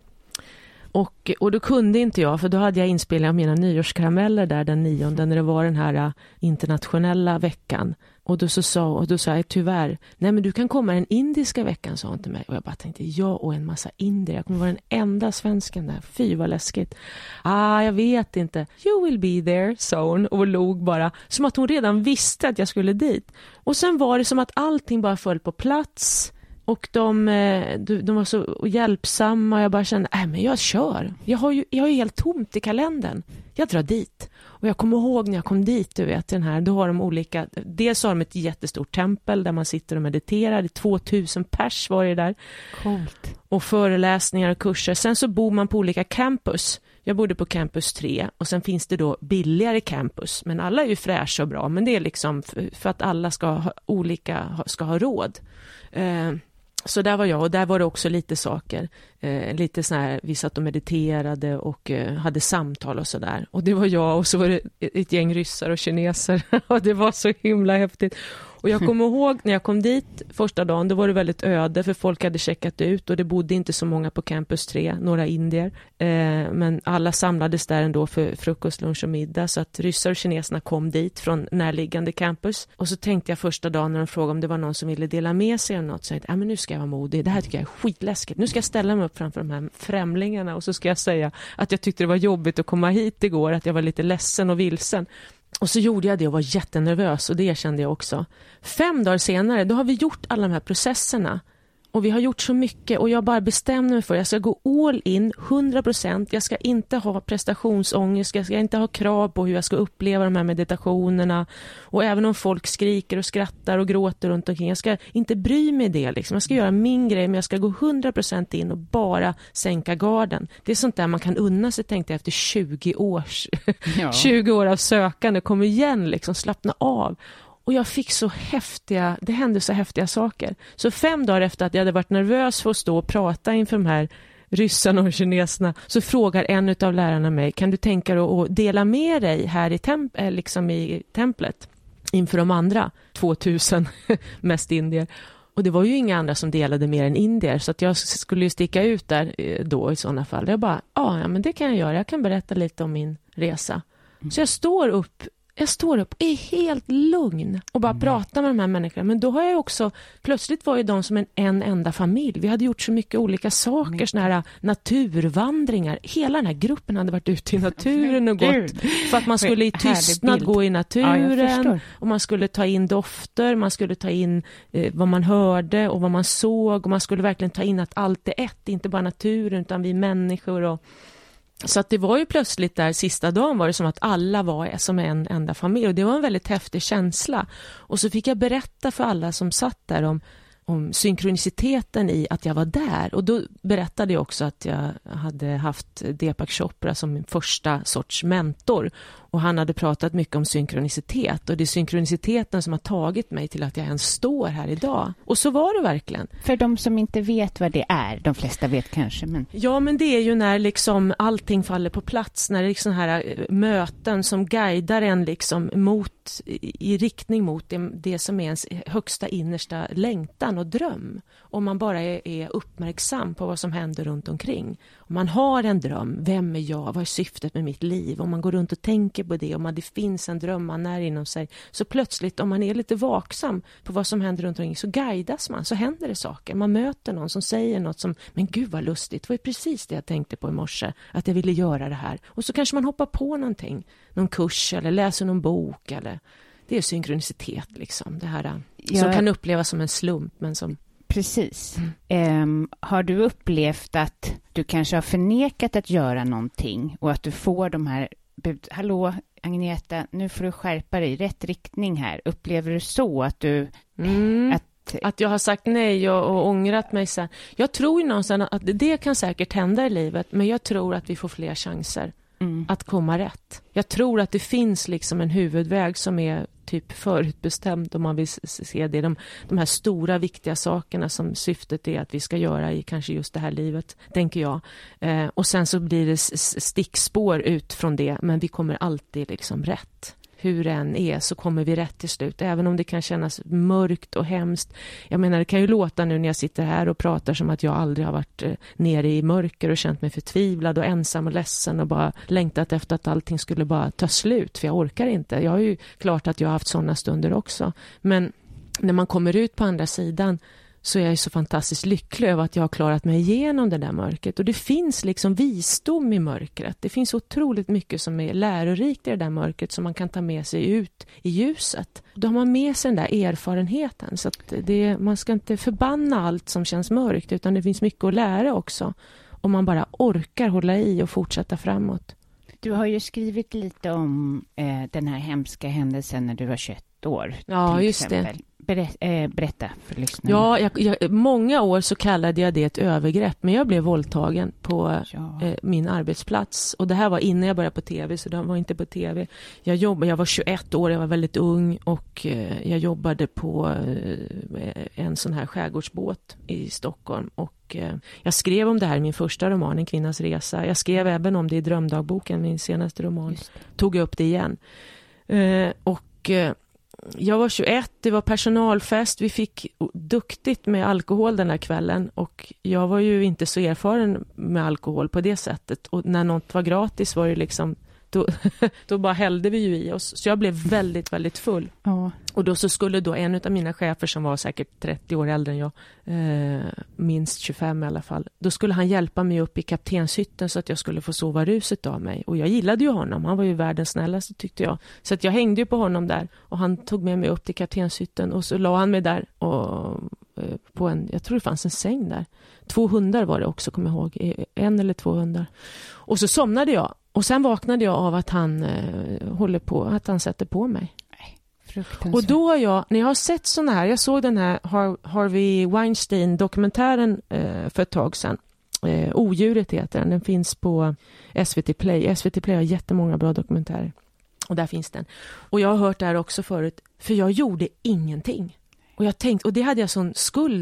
Och, och då kunde inte jag, för då hade jag inspelning av mina nyårskarameller där den nionde när det var den här internationella veckan. Och då så sa, och då sa jag tyvärr, nej men du kan komma den indiska veckan, sa hon till mig. Och jag bara tänkte, ja och en massa indier, jag kommer vara den enda svensken där. Fy vad läskigt. Ah, jag vet inte. You will be there, sa hon och log bara. Som att hon redan visste att jag skulle dit. Och sen var det som att allting bara föll på plats. Och de, de var så hjälpsamma och jag bara kände, nej men jag kör. Jag har ju jag är helt tomt i kalendern. Jag drar dit. Och jag kommer ihåg när jag kom dit, du vet, den här, då har de olika, dels har de ett jättestort tempel där man sitter och mediterar. Det är tvåtusen pers var det där. Coolt. Och föreläsningar och kurser. Sen så bor man på olika campus. Jag bodde på campus tre och sen finns det då billigare campus. Men alla är ju fräscha och bra, men det är liksom för att alla ska ha, olika ska ha råd. Eh, Så där var jag och där var det också lite saker. Eh, lite så här, vi satt och mediterade och eh, hade samtal och sådär. Och det var jag och så var det ett gäng ryssar och kineser. Och det var så himla häftigt. Och jag kommer ihåg när jag kom dit första dagen, då var det väldigt öde för folk hade checkat ut och det bodde inte så många på campus tre, några indier. Eh, men alla samlades där ändå för frukost, lunch och middag så att ryssar och kineserna kom dit från närliggande campus. Och så tänkte jag första dagen när de frågade om det var någon som ville dela med sig av något, så jag tänkte, ah, men nu ska jag vara modig, det här tycker jag är skitläskigt. Nu ska jag ställa mig upp framför de här främlingarna och så ska jag säga att jag tyckte det var jobbigt att komma hit igår, att jag var lite ledsen och vilsen. Och så gjorde jag det och var jättenervös och det kände jag också. Fem dagar senare, då har vi gjort alla de här processerna. Och vi har gjort så mycket och jag bara bestämde mig för att jag ska gå all in, hundra procent. Jag ska inte ha prestationsångest, jag ska inte ha krav på hur jag ska uppleva de här meditationerna. Och även om folk skriker och skrattar och gråter runt omkring, jag ska inte bry mig det. Liksom. Jag ska göra min grej, men jag ska gå hundra procent in och bara sänka garden. Det är sånt där man kan unna sig, tänkte jag, efter tjugo års, ja. tjugo år av sökande. Kom igen, liksom, slappna av. Och jag fick så häftiga, det hände så häftiga saker. Så fem dagar efter att jag hade varit nervös för att stå och prata inför de här ryssarna och kineserna, så frågar en av lärarna mig, kan du tänka dig att dela med dig här i, temp- liksom i templet inför de andra tvåtusen mest indier? Och det var ju inga andra som delade mer än indier, så att jag skulle ju sticka ut där då i sådana fall. Jag bara, ja men det kan jag göra, jag kan berätta lite om min resa. Mm. Så jag står upp Jag står upp, är helt lugn och bara mm. pratar med de här människorna. Men då har jag också, plötsligt var ju de som en, en enda familj. Vi hade gjort så mycket olika saker, mm. såna här naturvandringar. Hela den här gruppen hade varit ute i naturen och gått. För att man skulle i tystnad gå i naturen. Ja, och man skulle ta in dofter, man skulle ta in eh, vad man hörde och vad man såg. Och man skulle verkligen ta in att allt är ett, inte bara naturen utan vi människor och... Så att det var ju plötsligt där sista dagen var det som att alla var som en enda familj. Och det var en väldigt häftig känsla. Och så fick jag berätta för alla som satt där om, om synkroniciteten i att jag var där. Och då berättade jag också att jag hade haft Deepak Chopra som min första sorts mentor. Och han hade pratat mycket om synkronicitet. Och det är synkroniciteten som har tagit mig till att jag ens står här idag. Och så var det verkligen. För de som inte vet vad det är, de flesta vet kanske. Men... Ja, men det är ju när liksom allting faller på plats. När det är liksom här möten som guidar en liksom mot, i riktning mot det, det som är ens högsta innersta längtan och dröm. Om man bara är, är uppmärksam på vad som händer runt omkring. Om man har en dröm, vem är jag? Vad är syftet med mitt liv? Om man går runt och tänker på det, om man, det finns en dröm man är inom sig, så plötsligt om man är lite vaksam på vad som händer runt omkring så guidas man, så händer det saker. Man möter någon som säger något som, men gud vad lustigt, det var ju precis det jag tänkte på i morse, att jag ville göra det här. Och så kanske man hoppar på någonting, någon kurs eller läser någon bok eller... Det är synkronicitet liksom, det här ja. Som kan upplevas som en slump men som... Precis. Mm. Um, har du upplevt att du kanske har förnekat att göra någonting och att du får de här bud, hallå Agneta, nu får du skärpa dig i rätt riktning här. Upplever du så att du... Mm. Att, att jag har sagt nej och, och ångrat mig sen. Jag tror ju någonstans att det kan säkert hända i livet, men jag tror att vi får fler chanser. Mm. Att komma rätt. Jag tror att det finns liksom en huvudväg som är typ förutbestämd om man vill se det. De, de här stora viktiga sakerna som syftet är att vi ska göra i kanske just det här livet, tänker jag. Eh, och sen så blir det stickspår ut från det, men vi kommer alltid liksom rätt. Hur det än är så kommer vi rätt till slut. Även om det kan kännas mörkt och hemskt. Jag menar, det kan ju låta nu när jag sitter här och pratar som att jag aldrig har varit eh, nere i mörker och känt mig förtvivlad och ensam och ledsen och bara längtat efter att allting skulle bara ta slut. För jag orkar inte. Jag har ju klart att jag har haft sådana stunder också. Men när man kommer ut på andra sidan så är jag så fantastiskt lycklig över att jag har klarat mig igenom det där mörkret. Och det finns liksom visdom i mörkret. Det finns otroligt mycket som är lärorikt i det där mörkret som man kan ta med sig ut i ljuset. Då har man med sig den där erfarenheten. Så att det, man ska inte förbanna allt som känns mörkt, utan det finns mycket att lära också. Om man bara orkar hålla i och fortsätta framåt. Du har ju skrivit lite om eh, den här hemska händelsen när du var tjugoett år. Ja, just exempel. det. Berä, äh, berätta för lyssnarna. Ja, jag, jag, många år så kallade jag det ett övergrepp, men jag blev våldtagen på ja. eh, min arbetsplats. Och det här var innan jag började på tv, så det var inte på tv. Jag jobbade, jag var tjugoett år, jag var väldigt ung och eh, jag jobbade på eh, en sån här skärgårdsbåt i Stockholm. Och eh, jag skrev om det här i min första roman, En kvinnas resa. Jag skrev även om det i Drömdagboken, min senaste roman. Tog jag upp det igen. Eh, och... Eh, Jag var tjugoett, det var personalfest, vi fick duktigt med alkohol den här kvällen och jag var ju inte så erfaren med alkohol på det sättet, och när något var gratis var det liksom, då, då bara hällde vi ju i oss, så jag blev väldigt, väldigt full. Ja. Och då så skulle då en av mina chefer som var säkert trettio år äldre än jag, eh, minst tjugofem i alla fall, då skulle han hjälpa mig upp i kaptenshytten så att jag skulle få sova ruset av mig. Och jag gillade ju honom, han var ju världens snällaste tyckte jag. Så att jag hängde ju på honom där och han tog med mig upp till kaptenshytten och så la han mig där och, eh, på en, jag tror det fanns en säng där. Två hundar var det också, kommer jag ihåg, en eller två hundar. Och så somnade jag. Och sen vaknade jag av att han eh, håller på, att han sätter på mig. Och då har jag, när jag har sett såna här, jag såg den här Har- Harvey Weinstein-dokumentären eh, för ett tag sedan. Eh, Odjuret heter den, den finns på S V T Play. S V T Play har jättemånga bra dokumentärer. Och där finns den. Och jag har hört det här också förut, för jag gjorde ingenting. Och jag tänkte, och det hade jag sån skuld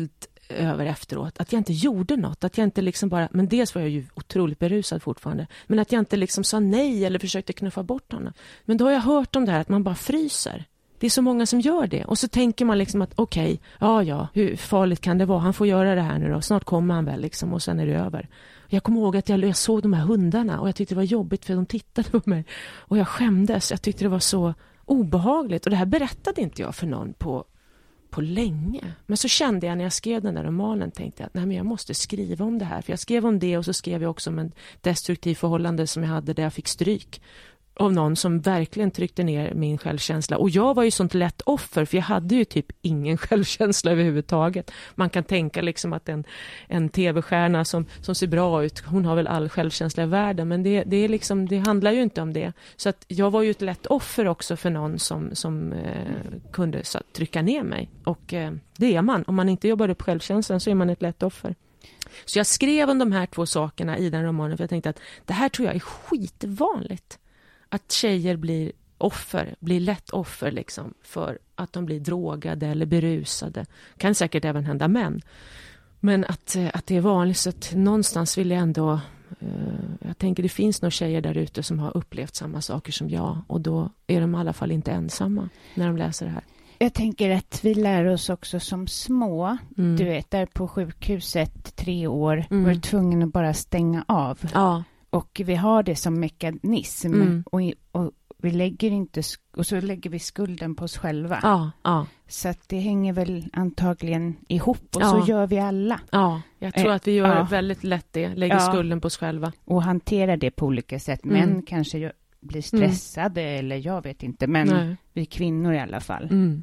över efteråt. Att jag inte gjorde något. Att jag inte liksom bara... Men dels var jag ju otroligt berusad fortfarande. Men att jag inte liksom sa nej eller försökte knuffa bort honom. Men då har jag hört om det här att man bara fryser. Det är så många som gör det. Och så tänker man liksom att okej, okay, ja ja, hur farligt kan det vara? Han får göra det här nu då. Snart kommer han väl liksom och sen är det över. Jag kommer ihåg att jag, jag såg de här hundarna och jag tyckte det var jobbigt för de tittade på mig. Och jag skämdes. Jag tyckte det var så obehagligt. Och det här berättade inte jag för någon på, på länge. Men så kände jag när jag skrev den där romanen, tänkte jag att nej, men jag måste skriva om det här. För jag skrev om det och så skrev jag också om en destruktiv förhållande som jag hade där jag fick stryk av någon som verkligen tryckte ner min självkänsla. Och jag var ju sånt lätt offer, för jag hade ju typ ingen självkänsla överhuvudtaget. Man kan tänka liksom att en, en tv-stjärna som, som ser bra ut, hon har väl all självkänsla i världen. Men det, det, är liksom, det handlar ju inte om det. Så att jag var ju ett lätt offer också för någon som, som eh, kunde så, trycka ner mig. Och eh, det är man. Om man inte jobbar upp självkänslan så är man ett lätt offer. Så jag skrev om de här två sakerna i den romanen, för jag tänkte att det här tror jag är skitvanligt. Att tjejer blir offer, blir lätt offer liksom, för att de blir drogade eller berusade. Kan säkert även hända män. Men att, att det är vanligt, så att någonstans vill jag ändå... Uh, jag tänker det finns några tjejer där ute som har upplevt samma saker som jag. Och då är de i alla fall inte ensamma när de läser det här. Jag tänker att vi lär oss också som små. Mm. Du vet, där på sjukhuset, tre år, Mm. var tvungen att bara stänga av. Ja. Och vi har det som mekanism. Mm. Och, och vi lägger inte, och så lägger vi skulden på oss själva. Ja, ja. Så att det hänger väl antagligen ihop. Och Ja. så gör vi alla. Ja, jag tror Eh, att vi gör ja. väldigt lätt det. Lägger Ja. skulden på oss själva. Och hanterar det på olika sätt. Mm. Män kanske ju blir stressade eller jag vet inte. Men Nej. vi kvinnor i alla fall. Mm.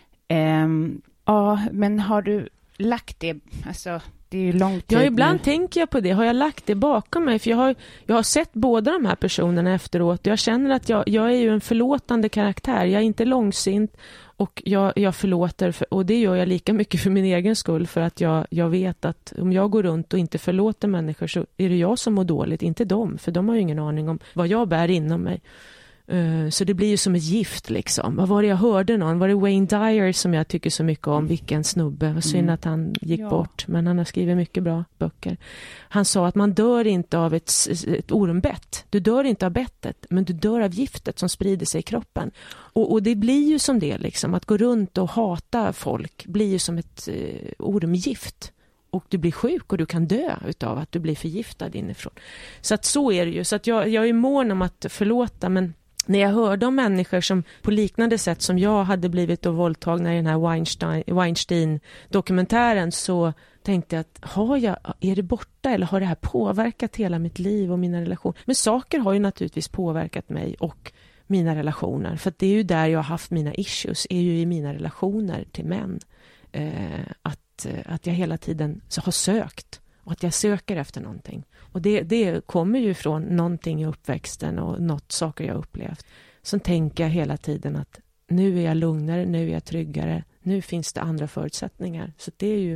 Ehm, ja, men har du lagt det, alltså det är ju lång tid Ja, ibland nu. tänker jag på det. Har jag lagt det bakom mig? För jag har, jag har sett båda de här personerna efteråt. Jag känner att jag, jag är ju en förlåtande karaktär. Jag är inte långsint och jag, jag förlåter. För, och det gör jag lika mycket för min egen skull. För att jag, jag vet att om jag går runt och inte förlåter människor så är det jag som mår dåligt, inte de. För de har ju ingen aning om vad jag bär inom mig. Uh, så det blir ju som ett gift liksom. Vad var det jag hörde någon? Var det Wayne Dyer som jag tycker så mycket om? Vilken snubbe. Vad synd Mm. att han gick Ja. bort. Men han har skrivit mycket bra böcker. Han sa att man dör inte av ett, ett ormbett. Du dör inte av bettet. Men du dör av giftet som sprider sig i kroppen. Och, och det blir ju som det liksom. Att gå runt och hata folk blir ju som ett eh, ormgift. Och du blir sjuk och du kan dö utav att du blir förgiftad inifrån. Så att så är det ju. Så att jag, jag är mån om att förlåta, men när jag hörde om människor som på liknande sätt som jag hade blivit då våldtagna i den här Weinstein, Weinstein-dokumentären, så tänkte jag att har jag, är det borta eller har det här påverkat hela mitt liv och mina relationer? Men saker har ju naturligtvis påverkat mig och mina relationer. För att det är ju där jag har haft mina issues, är ju i mina relationer till män. Eh, att, att jag hela tiden så har sökt. Och att jag söker efter någonting. Och det, det kommer ju från någonting i uppväxten och något saker jag upplevt. Så tänker jag hela tiden att nu är jag lugnare, nu är jag tryggare. Nu finns det andra förutsättningar. Så det är ju,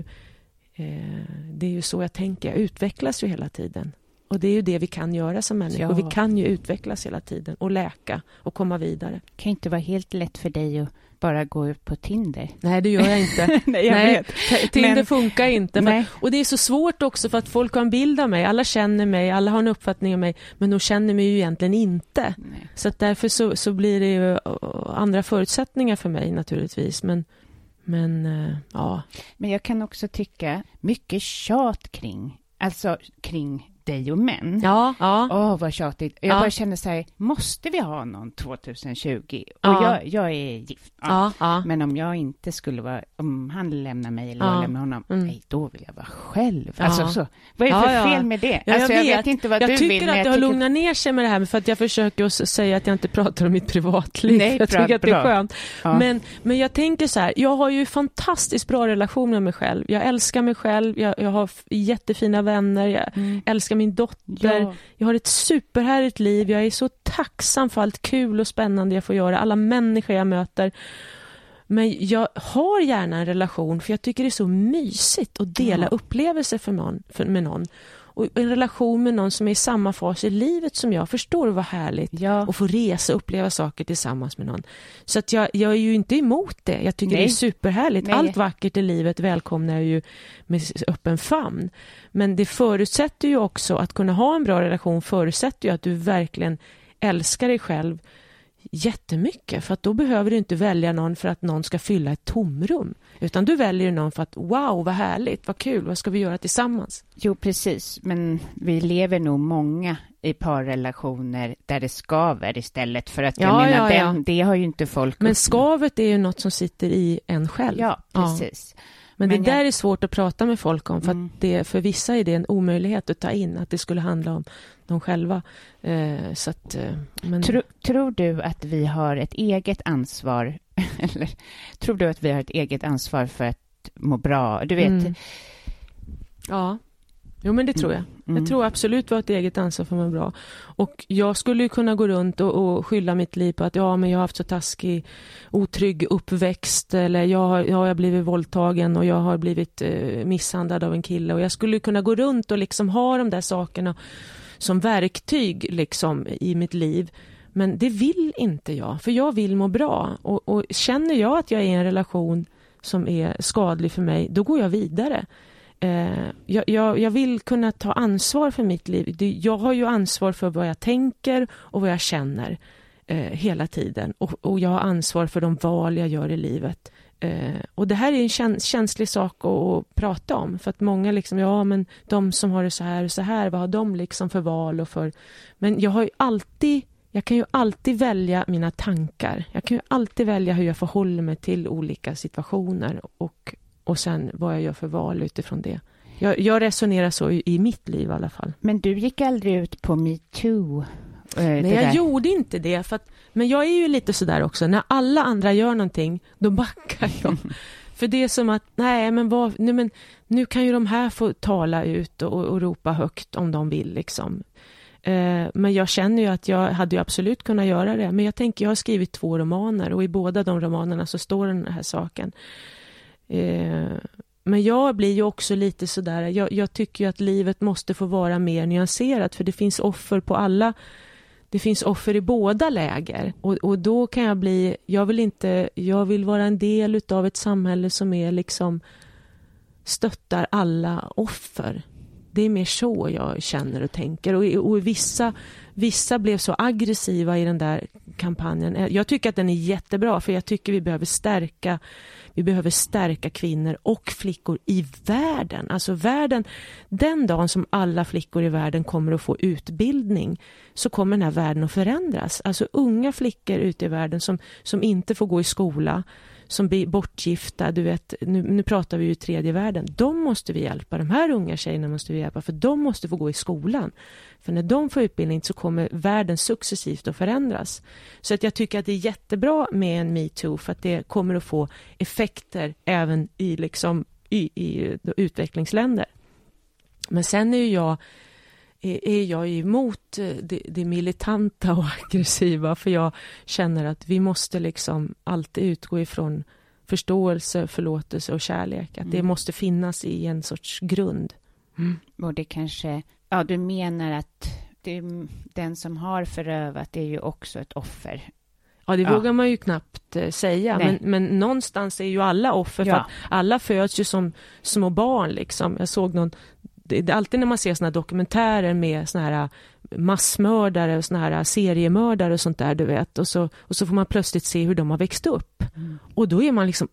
eh, det är ju så jag tänker. Jag utvecklas ju hela tiden. Och det är ju det vi kan göra som människor. Ja. Vi kan ju utvecklas hela tiden och läka och komma vidare. Det kan inte vara helt lätt för dig att bara gå ut på Tinder. Nej, det gör jag inte. Nej, jag Nej, vet. t- Tinder Men- funkar inte. Nej. För, och det är så svårt också för att folk har en bild av mig. Alla känner mig, alla har en uppfattning om mig. Men de känner mig ju egentligen inte. Nej. Så att därför så, så blir det ju uh, andra förutsättningar för mig naturligtvis. Men, men uh, ja. Men jag kan också tycka mycket tjat kring, alltså kring dig och män. Ja, ja. Åh, vad tjatigt. Jag Ja. bara känner så här, måste vi ha någon tjugo-tjugo? Och Ja. jag, jag är gift. Ja. Ja, ja. Men om jag inte skulle vara, om han lämnar mig eller Ja. jag lämnar honom, Mm. nej, då vill jag vara själv. Ja. Alltså så. Vad är det Ja, för ja. fel med det? Ja, alltså, jag vet. vet inte vad jag du tycker vill. att men det jag har tycker... lugnat ner sig med det här för att jag försöker att säga att jag inte pratar om mitt privatliv. Nej, jag bra, tycker att det är bra. skönt. Ja. Men, men jag tänker så här, jag har ju fantastiskt bra relation med mig själv. Jag älskar mig själv, jag, jag har f- jättefina vänner, jag Mm. älskar min dotter. Ja. Jag har ett superhärligt liv, jag är så tacksam för allt kul och spännande jag får göra, alla människor jag möter. Men jag har gärna en relation för jag tycker det är så mysigt att dela Ja. upplevelser för någon, för, med någon. och en relation med någon som är i samma fas i livet som jag. Förstår du vad härligt? Ja. Och få resa och uppleva saker tillsammans med någon. Så att jag, jag är ju inte emot det. Jag tycker Nej. det är superhärligt. Nej. Allt vackert i livet välkomnar jag ju med öppen famn. Men det förutsätter ju också att kunna ha en bra relation, förutsätter ju att du verkligen älskar dig själv jättemycket, för att då behöver du inte välja någon för att någon ska fylla ett tomrum, utan du väljer någon för att wow, vad härligt, vad kul, vad ska vi göra tillsammans? Jo, precis, men vi lever nog många i parrelationer där det skaver istället, för att jag ja, menar, ja, ja. Den, det har ju inte folk. Men upp... skavet är ju något som sitter i en själv. Ja, precis. Ja. Men, Men det där jag... är svårt att prata med folk om, för mm. att det, för vissa är det en omöjlighet att ta in, att det skulle handla om dem själva. Eh, så att, eh, men... Tro, tror du att vi har ett eget ansvar, eller tror du att vi har ett eget ansvar för att må bra? Du vet... Mm. Ja, jo men det tror jag. Mm. Jag tror absolut vi har ett eget ansvar för att må bra. Och jag skulle ju kunna gå runt och, och skylla mitt liv på att ja, men jag har haft så taskig, otrygg uppväxt, eller jag har, jag har blivit våldtagen och jag har blivit eh, misshandlad av en kille. Och jag skulle kunna gå runt och liksom ha de där sakerna som verktyg liksom i mitt liv. Men det vill inte jag, för jag vill må bra. Och, och känner jag att jag är i en relation som är skadlig för mig, då går jag vidare. Jag, jag, jag vill kunna ta ansvar för mitt liv. Jag har ju ansvar för vad jag tänker och vad jag känner eh, hela tiden. Och, och jag har ansvar för de val jag gör i livet. Eh, och det här är en käns- känslig sak att, att prata om. För att många liksom, ja men de som har det så här och så här, vad har de liksom för val och för... Men jag har ju alltid... Jag kan ju alltid välja mina tankar. Jag kan ju alltid välja hur jag förhåller mig till olika situationer och Och sen vad jag gör för val utifrån det. Jag, jag resonerar så i, i mitt liv i alla fall. Men du gick aldrig ut på MeToo? Eh, Nej, jag där. gjorde inte det. För att, men jag är ju lite sådär också. När alla andra gör någonting, då backar jag. För det är som att, nej men, vad, nej men nu kan ju de här få tala ut och, och ropa högt om de vill liksom. Eh, men jag känner ju att jag hade ju absolut kunnat göra det. Men jag tänker, jag har skrivit två romaner och i båda de romanerna så står den här saken. Eh, men jag blir ju också lite sådär, jag, jag tycker ju att livet måste få vara mer nyanserat, för det finns offer på alla, det finns offer i båda läger, och, och då kan jag bli, jag vill inte, jag vill vara en del utav ett samhälle som är liksom stöttar alla offer. Det är mer så jag känner och tänker, och, och vissa, vissa blev så aggressiva i den där kampanjen. Jag tycker att den är jättebra, för jag tycker vi behöver stärka Vi behöver stärka kvinnor och flickor i världen. Alltså världen, den dagen som alla flickor i världen kommer att få utbildning, så kommer den här världen att förändras. Alltså unga flickor ute i världen som, som inte får gå i skola, som blir bortgifta, du vet, nu, nu pratar vi ju i tredje världen. De måste vi hjälpa, de här unga tjejerna måste vi hjälpa, för de måste få gå i skolan. För när de får utbildning så kommer världen successivt att förändras. Så att jag tycker att det är jättebra med en MeToo, för att det kommer att få effekter även i, liksom, i, i utvecklingsländer. Men sen är ju jag, är, är jag emot det, det militanta och aggressiva, för jag känner att vi måste liksom alltid utgå ifrån förståelse, förlåtelse och kärlek. Att mm. det måste finnas i en sorts grund. Mm. Och det kanske... Ja, du menar att det, den som har förövat är ju också ett offer. Ja, det ja. vågar man ju knappt eh, säga. Men, men någonstans är ju alla offer. Ja. För att alla föds ju som små barn liksom. Jag såg någon... Det, det, alltid när man ser såna här dokumentärer med såna här massmördare och såna här seriemördare och sånt där, du vet. Och så, och så får man plötsligt se hur de har växt upp. Mm. Och då är man liksom...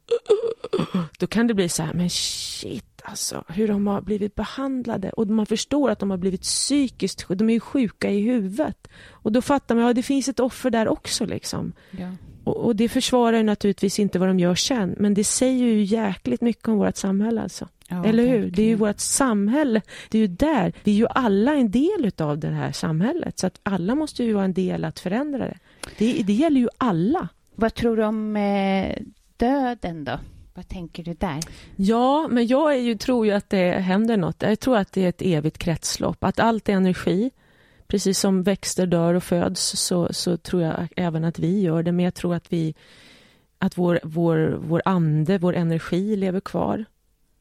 Då kan det bli så här, men shit. Alltså, hur de har blivit behandlade, och man förstår att de har blivit psykiskt, de är ju sjuka i huvudet, och då fattar man, ja, det finns ett offer där också liksom. Ja. och, och det försvarar ju naturligtvis inte vad de gör sen, men det säger ju jäkligt mycket om vårt samhälle alltså. Ja, eller hur? Verkligen. Det är ju vårt samhälle, det är ju där, vi är ju alla en del av det här samhället, så att alla måste ju vara en del att förändra det. Det, det gäller ju alla. Vad tror du om eh, döden då? Vad tänker du där? Ja, men jag är ju, tror ju att det händer något. Jag tror att det är ett evigt kretslopp. Att allt är energi. Precis som växter dör och föds, så, så tror jag även att vi gör det. Men jag tror att vi, att vår, vår, vår ande, vår energi lever kvar. Och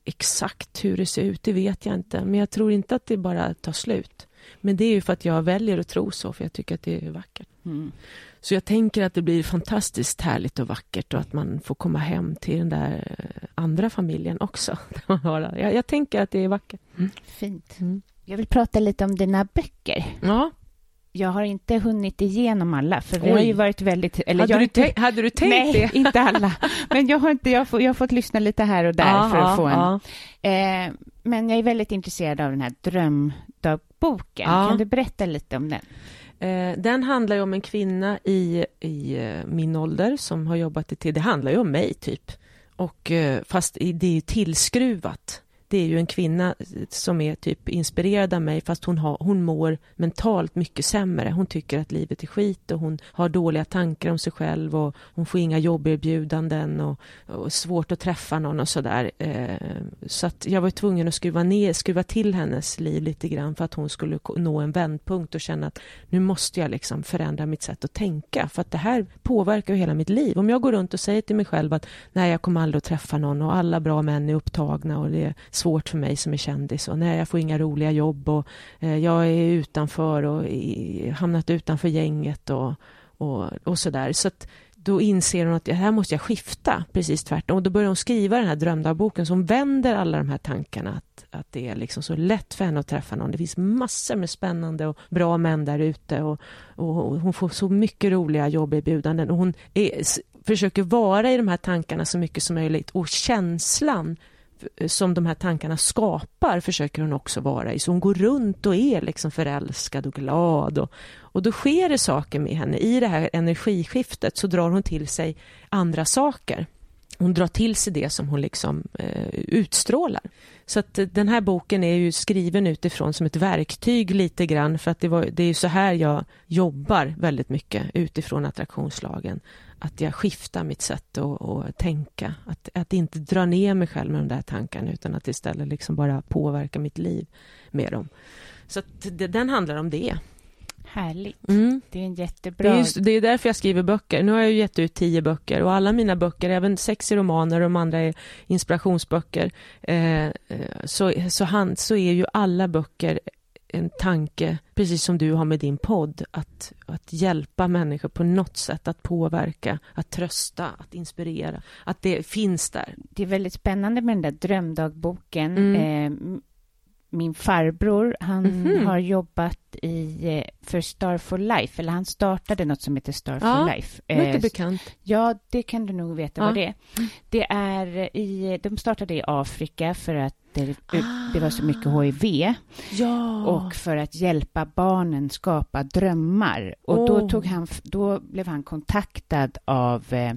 exakt hur det ser ut, det vet jag inte. Men jag tror inte att det bara tar slut. Men det är ju för att jag väljer att tro så, för jag tycker att det är vackert. Mm. Så jag tänker att det blir fantastiskt härligt och vackert och att man får komma hem till den där andra familjen också. jag, jag tänker att det är vackert. Mm. Fint. Mm. Jag vill prata lite om dina böcker. Ja. Jag har inte hunnit igenom alla, för vi har ju varit väldigt... Eller hade, jag du inte, tänk, hade du tänkt nej, det? Nej, inte alla. Men jag har, inte, jag, får, jag har fått lyssna lite här och där ja, för att få en... Ja. Eh, men jag är väldigt intresserad av den här drömdagboken. Ja. Kan du berätta lite om den? Eh, den handlar ju om en kvinna i, i eh, min ålder som har jobbat i... Det handlar ju om mig, typ. Och eh, fast det är ju tillskruvat. Det är ju en kvinna som är typ inspirerad av mig, fast hon, har, hon mår mentalt mycket sämre. Hon tycker att livet är skit och hon har dåliga tankar om sig själv och hon får inga jobberbjudanden och, och svårt att träffa någon och sådär. Eh, så att jag var tvungen att skruva, ner, skruva till hennes liv lite grann för att hon skulle nå en vändpunkt och känna att nu måste jag liksom förändra mitt sätt att tänka, för att det här påverkar ju hela mitt liv. Om jag går runt och säger till mig själv att nej, jag kommer aldrig att träffa någon och alla bra män är upptagna och det är svårt för mig som är kändis och nej, jag får inga roliga jobb och eh, jag är utanför och i, hamnat utanför gänget och, och, och sådär. Så att då inser hon att det här måste jag skifta, precis tvärtom. Och då börjar hon skriva den här drömdagboken som vänder alla de här tankarna, att, att det är liksom så lätt för henne att träffa någon. Det finns massor med spännande och bra män där ute och, och, och hon får så mycket roliga jobberbjudanden och hon är, försöker vara i de här tankarna så mycket som möjligt, och känslan som de här tankarna skapar försöker hon också vara i. Så hon går runt och är liksom förälskad och glad. Och, och då sker det saker med henne. I det här energiskiftet så drar hon till sig andra saker. Hon drar till sig det som hon liksom eh, utstrålar. Så att den här boken är ju skriven utifrån som ett verktyg lite grann. För att det, var, det är ju så här jag jobbar väldigt mycket utifrån attraktionslagen. Att jag skiftar mitt sätt att, att tänka. Att, att inte dra ner mig själv med de där tankarna, utan att istället liksom bara påverka mitt liv med dem. Så att det, den handlar om det. Härligt. Mm. Det är en jättebra... Det är, just, det är därför jag skriver böcker. Nu har jag ju gett ut tio böcker och alla mina böcker, även sex romaner och de andra är inspirationsböcker, eh, så, så, han, så är ju alla böcker en tanke, precis som du har med din podd, att, att hjälpa människor på något sätt, att påverka, att trösta, att inspirera, att det finns där. Det är väldigt spännande med den där drömdagboken. Mm. Eh, min farbror, han mm-hmm. har jobbat i för Star for Life, eller han startade något som heter Star for ja, Life. Mycket eh, bekant. Ja, det kan du nog veta ja. vad det är. Det är i, de startade i Afrika för att det, ah. det var så mycket H I V. Ja. Och för att hjälpa barnen skapa drömmar. Och oh. då, tog han, då blev han kontaktad av eh,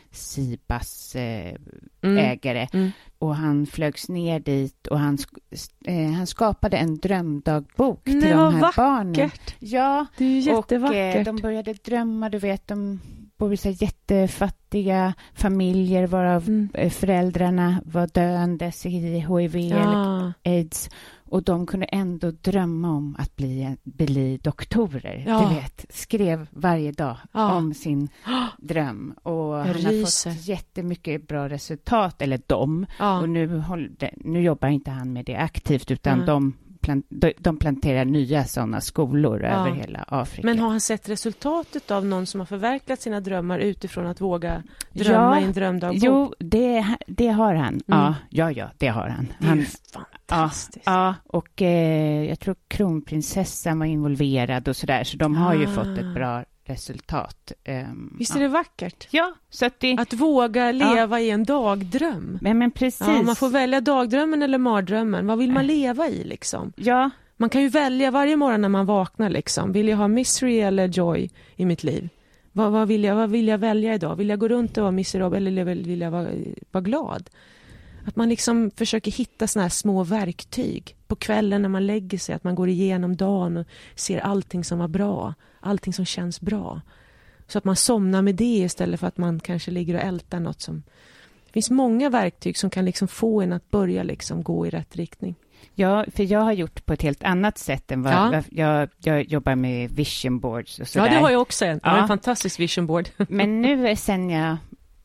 Sibas eh, mm. ägare. Mm. Och han flögs ner dit och han, eh, han skapade en drömdagbok till Nej, de här vackert. barnen. Ja, det är ju jättevackert. Och eh, de började drömma, du vet, de bor i så jättefattiga familjer varav mm. föräldrarna var döendes i H I V ja. eller AIDS. Och de kunde ändå drömma om att bli, bli doktorer. Ja. Du vet, skrev varje dag ja. om sin dröm. Och Jag han ryser. har fått jättemycket bra resultat, eller de. Ja. Och nu, håller, nu jobbar inte han med det aktivt, utan mm. de de planterar nya sådana skolor ja. över hela Afrika. Men har han sett resultatet av någon som har förverkligat sina drömmar utifrån att våga drömma ja, i en drömdagbok? Jo, det, det har han. Mm. Ja, ja, ja, det har han. Det är han, ju fantastiskt. Ja, ja och eh, jag tror kronprinsessan var involverad och sådär, så de har ah. ju fått ett bra resultat. Um, Visst är det ja. vackert? Ja, så att, det, att våga leva ja. i en dagdröm. Men, men precis. Ja, man får välja dagdrömmen eller mardrömmen. Vad vill man leva i liksom? Ja. Man kan ju välja varje morgon när man vaknar liksom. Vill jag ha misery eller joy i mitt liv? Vad, vad, vill, jag, vad vill jag välja idag? Vill jag gå runt och vara miserabel eller vill jag vara, vara glad? Att man liksom försöker hitta såna här små verktyg på kvällen när man lägger sig. Att man går igenom dagen och ser allting som var bra. Allting som känns bra. Så att man somnar med det istället för att man kanske ligger och ältar något som... Det finns många verktyg som kan liksom få en att börja liksom gå i rätt riktning. Ja, för jag har gjort på ett helt annat sätt än vad ja. jag, jag jobbar med vision boards och sådär. Ja, det har jag också. En, ja. en fantastisk vision board. Men nu sen jag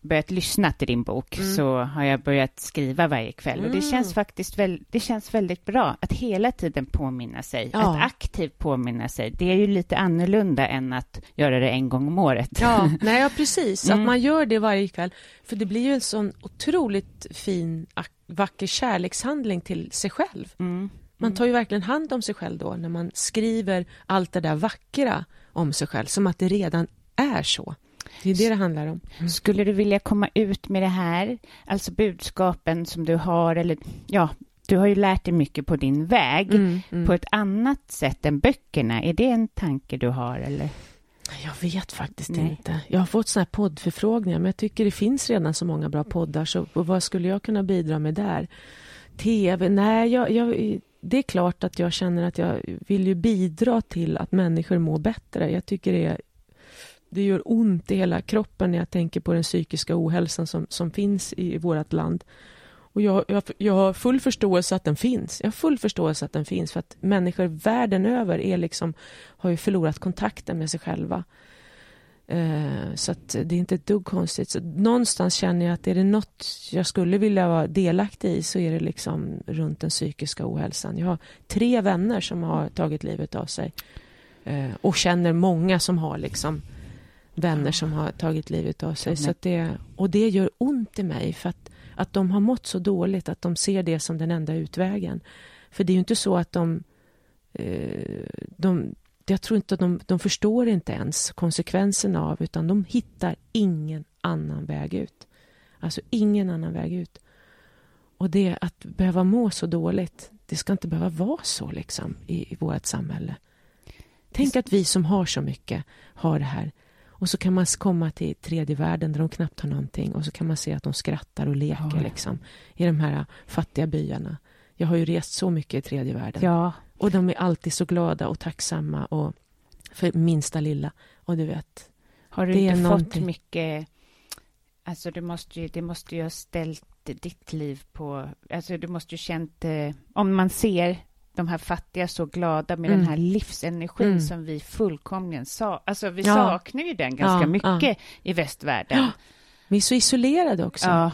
börjat lyssna till din bok mm. så har jag börjat skriva varje kväll. Mm. Och det känns faktiskt väl, det känns väldigt bra att hela tiden påminna sig. Ja. Att aktivt påminna sig. Det är ju lite annorlunda än att göra det en gång om året. Ja, nej, ja precis. Mm. Att man gör det varje kväll. För det blir ju en sån otroligt fin, vacker kärlekshandling till sig själv. Mm. Man tar ju verkligen hand om sig själv då när man skriver allt det där vackra om sig själv. Som att det redan är så. Det är det det handlar om. Mm. Skulle du vilja komma ut med det här? Alltså budskapen som du har, eller ja, du har ju lärt dig mycket på din väg mm, mm. på ett annat sätt än böckerna. Är det en tanke du har, eller? Jag vet faktiskt Nej. inte. Jag har fått såna här poddförfrågningar, men jag tycker det finns redan så många bra poddar, så vad skulle jag kunna bidra med där? T V? Nej, jag, jag, det är klart att jag känner att jag vill ju bidra till att människor mår bättre. Jag tycker det är Det gör ont i hela kroppen när jag tänker på den psykiska ohälsan som, som finns i, i vårt land. Och jag, jag, jag har full förståelse att den finns. Jag har full förståelse att den finns för att människor världen över är liksom, har ju förlorat kontakten med sig själva. Eh, så att det är inte ett dugg konstigt. Så någonstans känner jag att är det något jag skulle vilja vara delaktig i, så är det liksom runt den psykiska ohälsan. Jag har tre vänner som har tagit livet av sig. Eh, och känner många som har liksom vänner som har tagit livet av sig. Så att det, och det gör ont i mig för att, att de har mått så dåligt att de ser det som den enda utvägen. För det är ju inte så att de, eh, de jag tror inte att de, de förstår inte ens konsekvenserna av, utan de hittar ingen annan väg ut. Alltså ingen annan väg ut. Och det att behöva må så dåligt, det ska inte behöva vara så liksom i, i vårt samhälle. Tänk att vi som har så mycket har det här. Och så kan man komma till tredje världen där de knappt har någonting. Och så kan man se att de skrattar och leker ja. liksom, i de här fattiga byarna. Jag har ju rest så mycket i tredje världen. Ja. Och de är alltid så glada och tacksamma och för minsta lilla. Och du vet, har du det inte är fått någonting. mycket... Alltså du måste ju, det måste ju ha ställt ditt liv på... Alltså du måste ju känt... Eh, om man ser... de här fattiga så glada med mm. den här livsenergin mm. som vi fullkomligen sa. Alltså vi ja. saknar ju den ganska ja, mycket ja. i västvärlden. Ja. Vi är så isolerade också. Ja.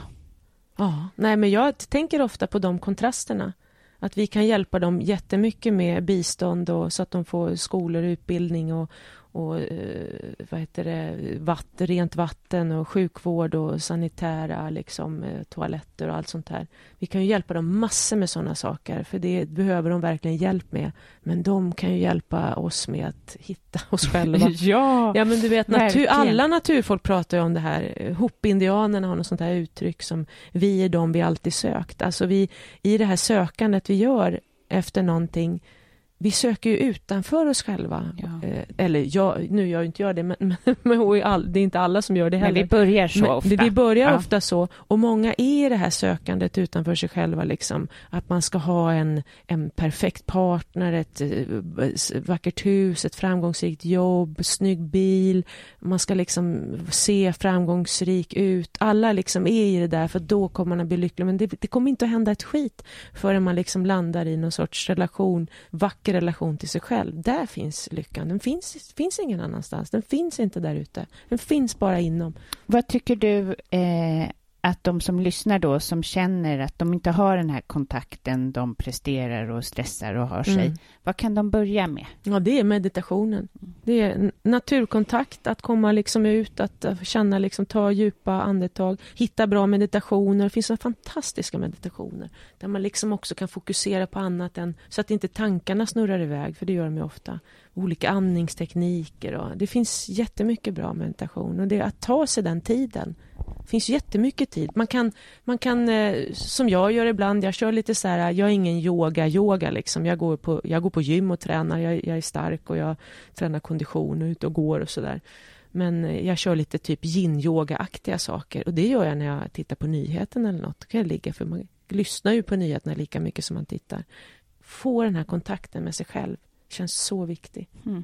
Ja. Nej, men jag tänker ofta på de kontrasterna. Att vi kan hjälpa dem jättemycket med bistånd och så att de får skolor, utbildning och, och eh, vad heter det, vatten, rent vatten och sjukvård och sanitära liksom, eh, toaletter och allt sånt här. Vi kan ju hjälpa dem massor med sådana saker, för det behöver de verkligen hjälp med. Men de kan ju hjälpa oss med att hitta oss själva. ja, ja, men du vet, natur, alla naturfolk pratar ju om det här. Hopi-indianerna har något sånt här uttryck som vi är de vi alltid sökt. Alltså vi, i det här sökandet vi gör efter någonting, vi söker ju utanför oss själva. Ja. Eh, eller jag, nu gör inte jag det, men, men, men all, det är inte alla som gör det heller. Men vi börjar så men, ofta. Vi börjar ja. ofta så. Och många är i det här sökandet utanför sig själva. Liksom, att man ska ha en, en perfekt partner, ett äh, vackert hus, ett framgångsrikt jobb, snygg bil. Man ska liksom se framgångsrik ut. Alla liksom är i det där, för då kommer man att bli lycklig. Men det, det kommer inte att hända ett skit förrän man liksom landar i någon sorts relation, vacker relation till sig själv. Där finns lyckan. Den finns, finns ingen annanstans. Den finns inte där ute. Den finns bara inom. Vad tycker du eh, att de som lyssnar då, som känner att de inte har den här kontakten, de presterar och stressar och har sig, mm. vad kan de börja med? Ja, det är meditationen. Det är naturkontakt, att komma liksom ut, att känna, liksom, ta djupa andetag, hitta bra meditationer. Det finns så fantastiska meditationer där man liksom också kan fokusera på annat än, så att inte tankarna snurrar iväg, för det gör de ju ofta. Olika andningstekniker och det finns jättemycket bra meditation, och det är att ta sig den tiden. Det finns jättemycket tid. Man kan, man kan eh, som jag gör ibland, jag kör lite så här, jag är ingen yoga-yoga liksom. Jag går på, jag går på gym och tränar, jag, jag är stark och jag tränar kondition och ut och går och sådär. Men eh, jag kör lite typ yin-yoga-aktiga saker, och det gör jag när jag tittar på nyheterna eller något. Då kan jag ligga, för man lyssnar ju på nyheterna lika mycket som man tittar. Få den här kontakten med sig själv känns så viktig. Mm.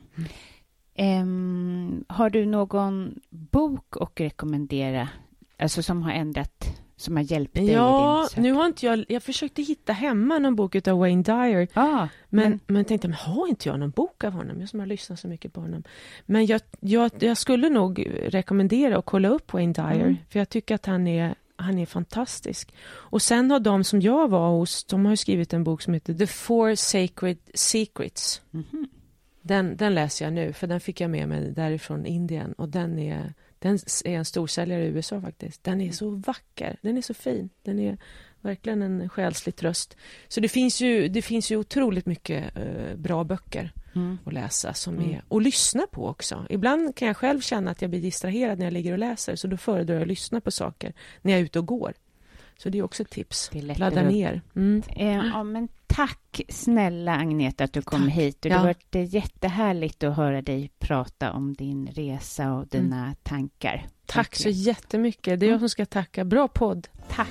Um, har du någon bok att rekommendera, alltså som har ändrat som har hjälpt dig? Ja, i din nu har inte jag... Jag försökte hitta hemma någon bok av Wayne Dyer. Ah, men, men... men tänkte, men har inte jag någon bok av honom? Jag som har lyssnat så mycket på honom. Men jag, jag, jag skulle nog rekommendera att kolla upp Wayne Dyer. Mm. För jag tycker att han är... Han är fantastisk. Och sen har de som jag var hos, de har ju skrivit en bok som heter The Four Sacred Secrets. Mm-hmm. Den, den läser jag nu, för den fick jag med mig därifrån Indien. Och den är, den är en storsäljare i U S A faktiskt. Den är så vacker, den är så fin. Den är verkligen en själslig tröst. Så det finns ju, det finns ju otroligt mycket uh, bra böcker mm. att läsa som mm. är, och lyssna på också. Ibland kan jag själv känna att jag blir distraherad när jag ligger och läser, så då föredrar jag att lyssna på saker när jag är ute och går. Så det är också ett tips. Ladda ner. Mm. Ja, men tack snälla Agneta att du kom tack. hit. Och det ja. har varit jättehärligt att höra dig prata om din resa och dina mm. tankar. Tack tack så jättemycket. Det är jag som ska tacka. Bra podd. Tack.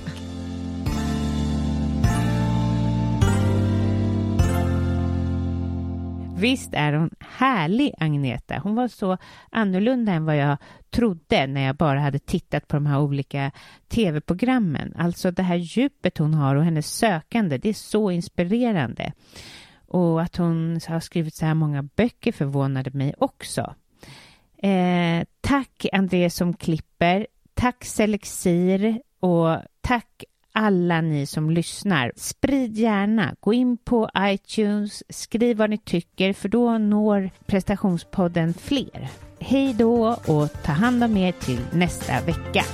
Visst är hon härlig, Agneta. Hon var så annorlunda än vad jag trodde när jag bara hade tittat på de här olika tv-programmen. Alltså det här djupet hon har och hennes sökande, det är så inspirerande. Och att hon har skrivit så här många böcker förvånade mig också. Eh, tack Andreas som klipper. Tack Selexir och tack alla ni som lyssnar. Sprid gärna. Gå in på iTunes. Skriv vad ni tycker, för då når prestationspodden fler. Hej då och ta hand om er till nästa vecka.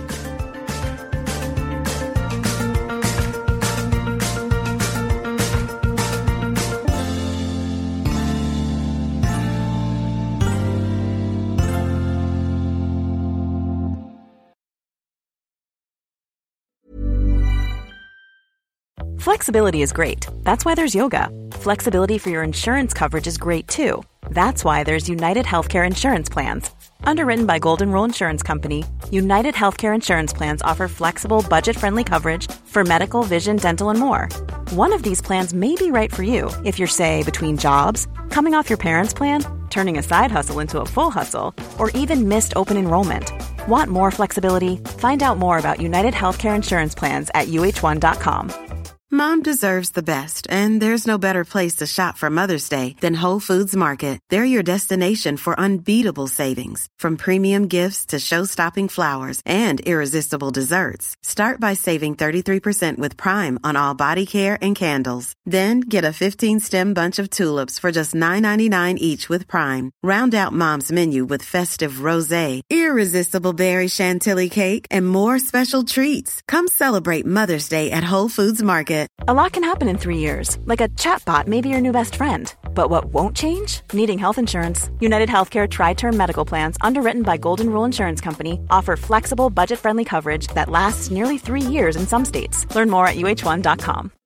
Flexibility is great. That's why there's yoga. Flexibility for your insurance coverage is great too. That's why there's United Healthcare Insurance Plans. Underwritten by Golden Rule Insurance Company, United Healthcare Insurance Plans offer flexible, budget-friendly coverage for medical, vision, dental, and more. One of these plans may be right for you if you're, say, between jobs, coming off your parents' plan, turning a side hustle into a full hustle, or even missed open enrollment. Want more flexibility? Find out more about United Healthcare Insurance Plans at U H one dot com. Mom deserves the best, and there's no better place to shop for Mother's Day than Whole Foods Market. They're your destination for unbeatable savings, from premium gifts to show-stopping flowers and irresistible desserts. Start by saving thirty-three percent with Prime on all body care and candles. Then get a fifteen-stem bunch of tulips for just nine ninety-nine each with Prime. Round out Mom's menu with festive rosé, irresistible berry chantilly cake, and more special treats. Come celebrate Mother's Day at Whole Foods Market. A lot can happen in three years, like a chatbot may be your new best friend. But what won't change? Needing health insurance. United Healthcare Tri-Term Medical Plans, underwritten by Golden Rule Insurance Company, offer flexible, budget-friendly coverage that lasts nearly three years in some states. Learn more at U H one dot com.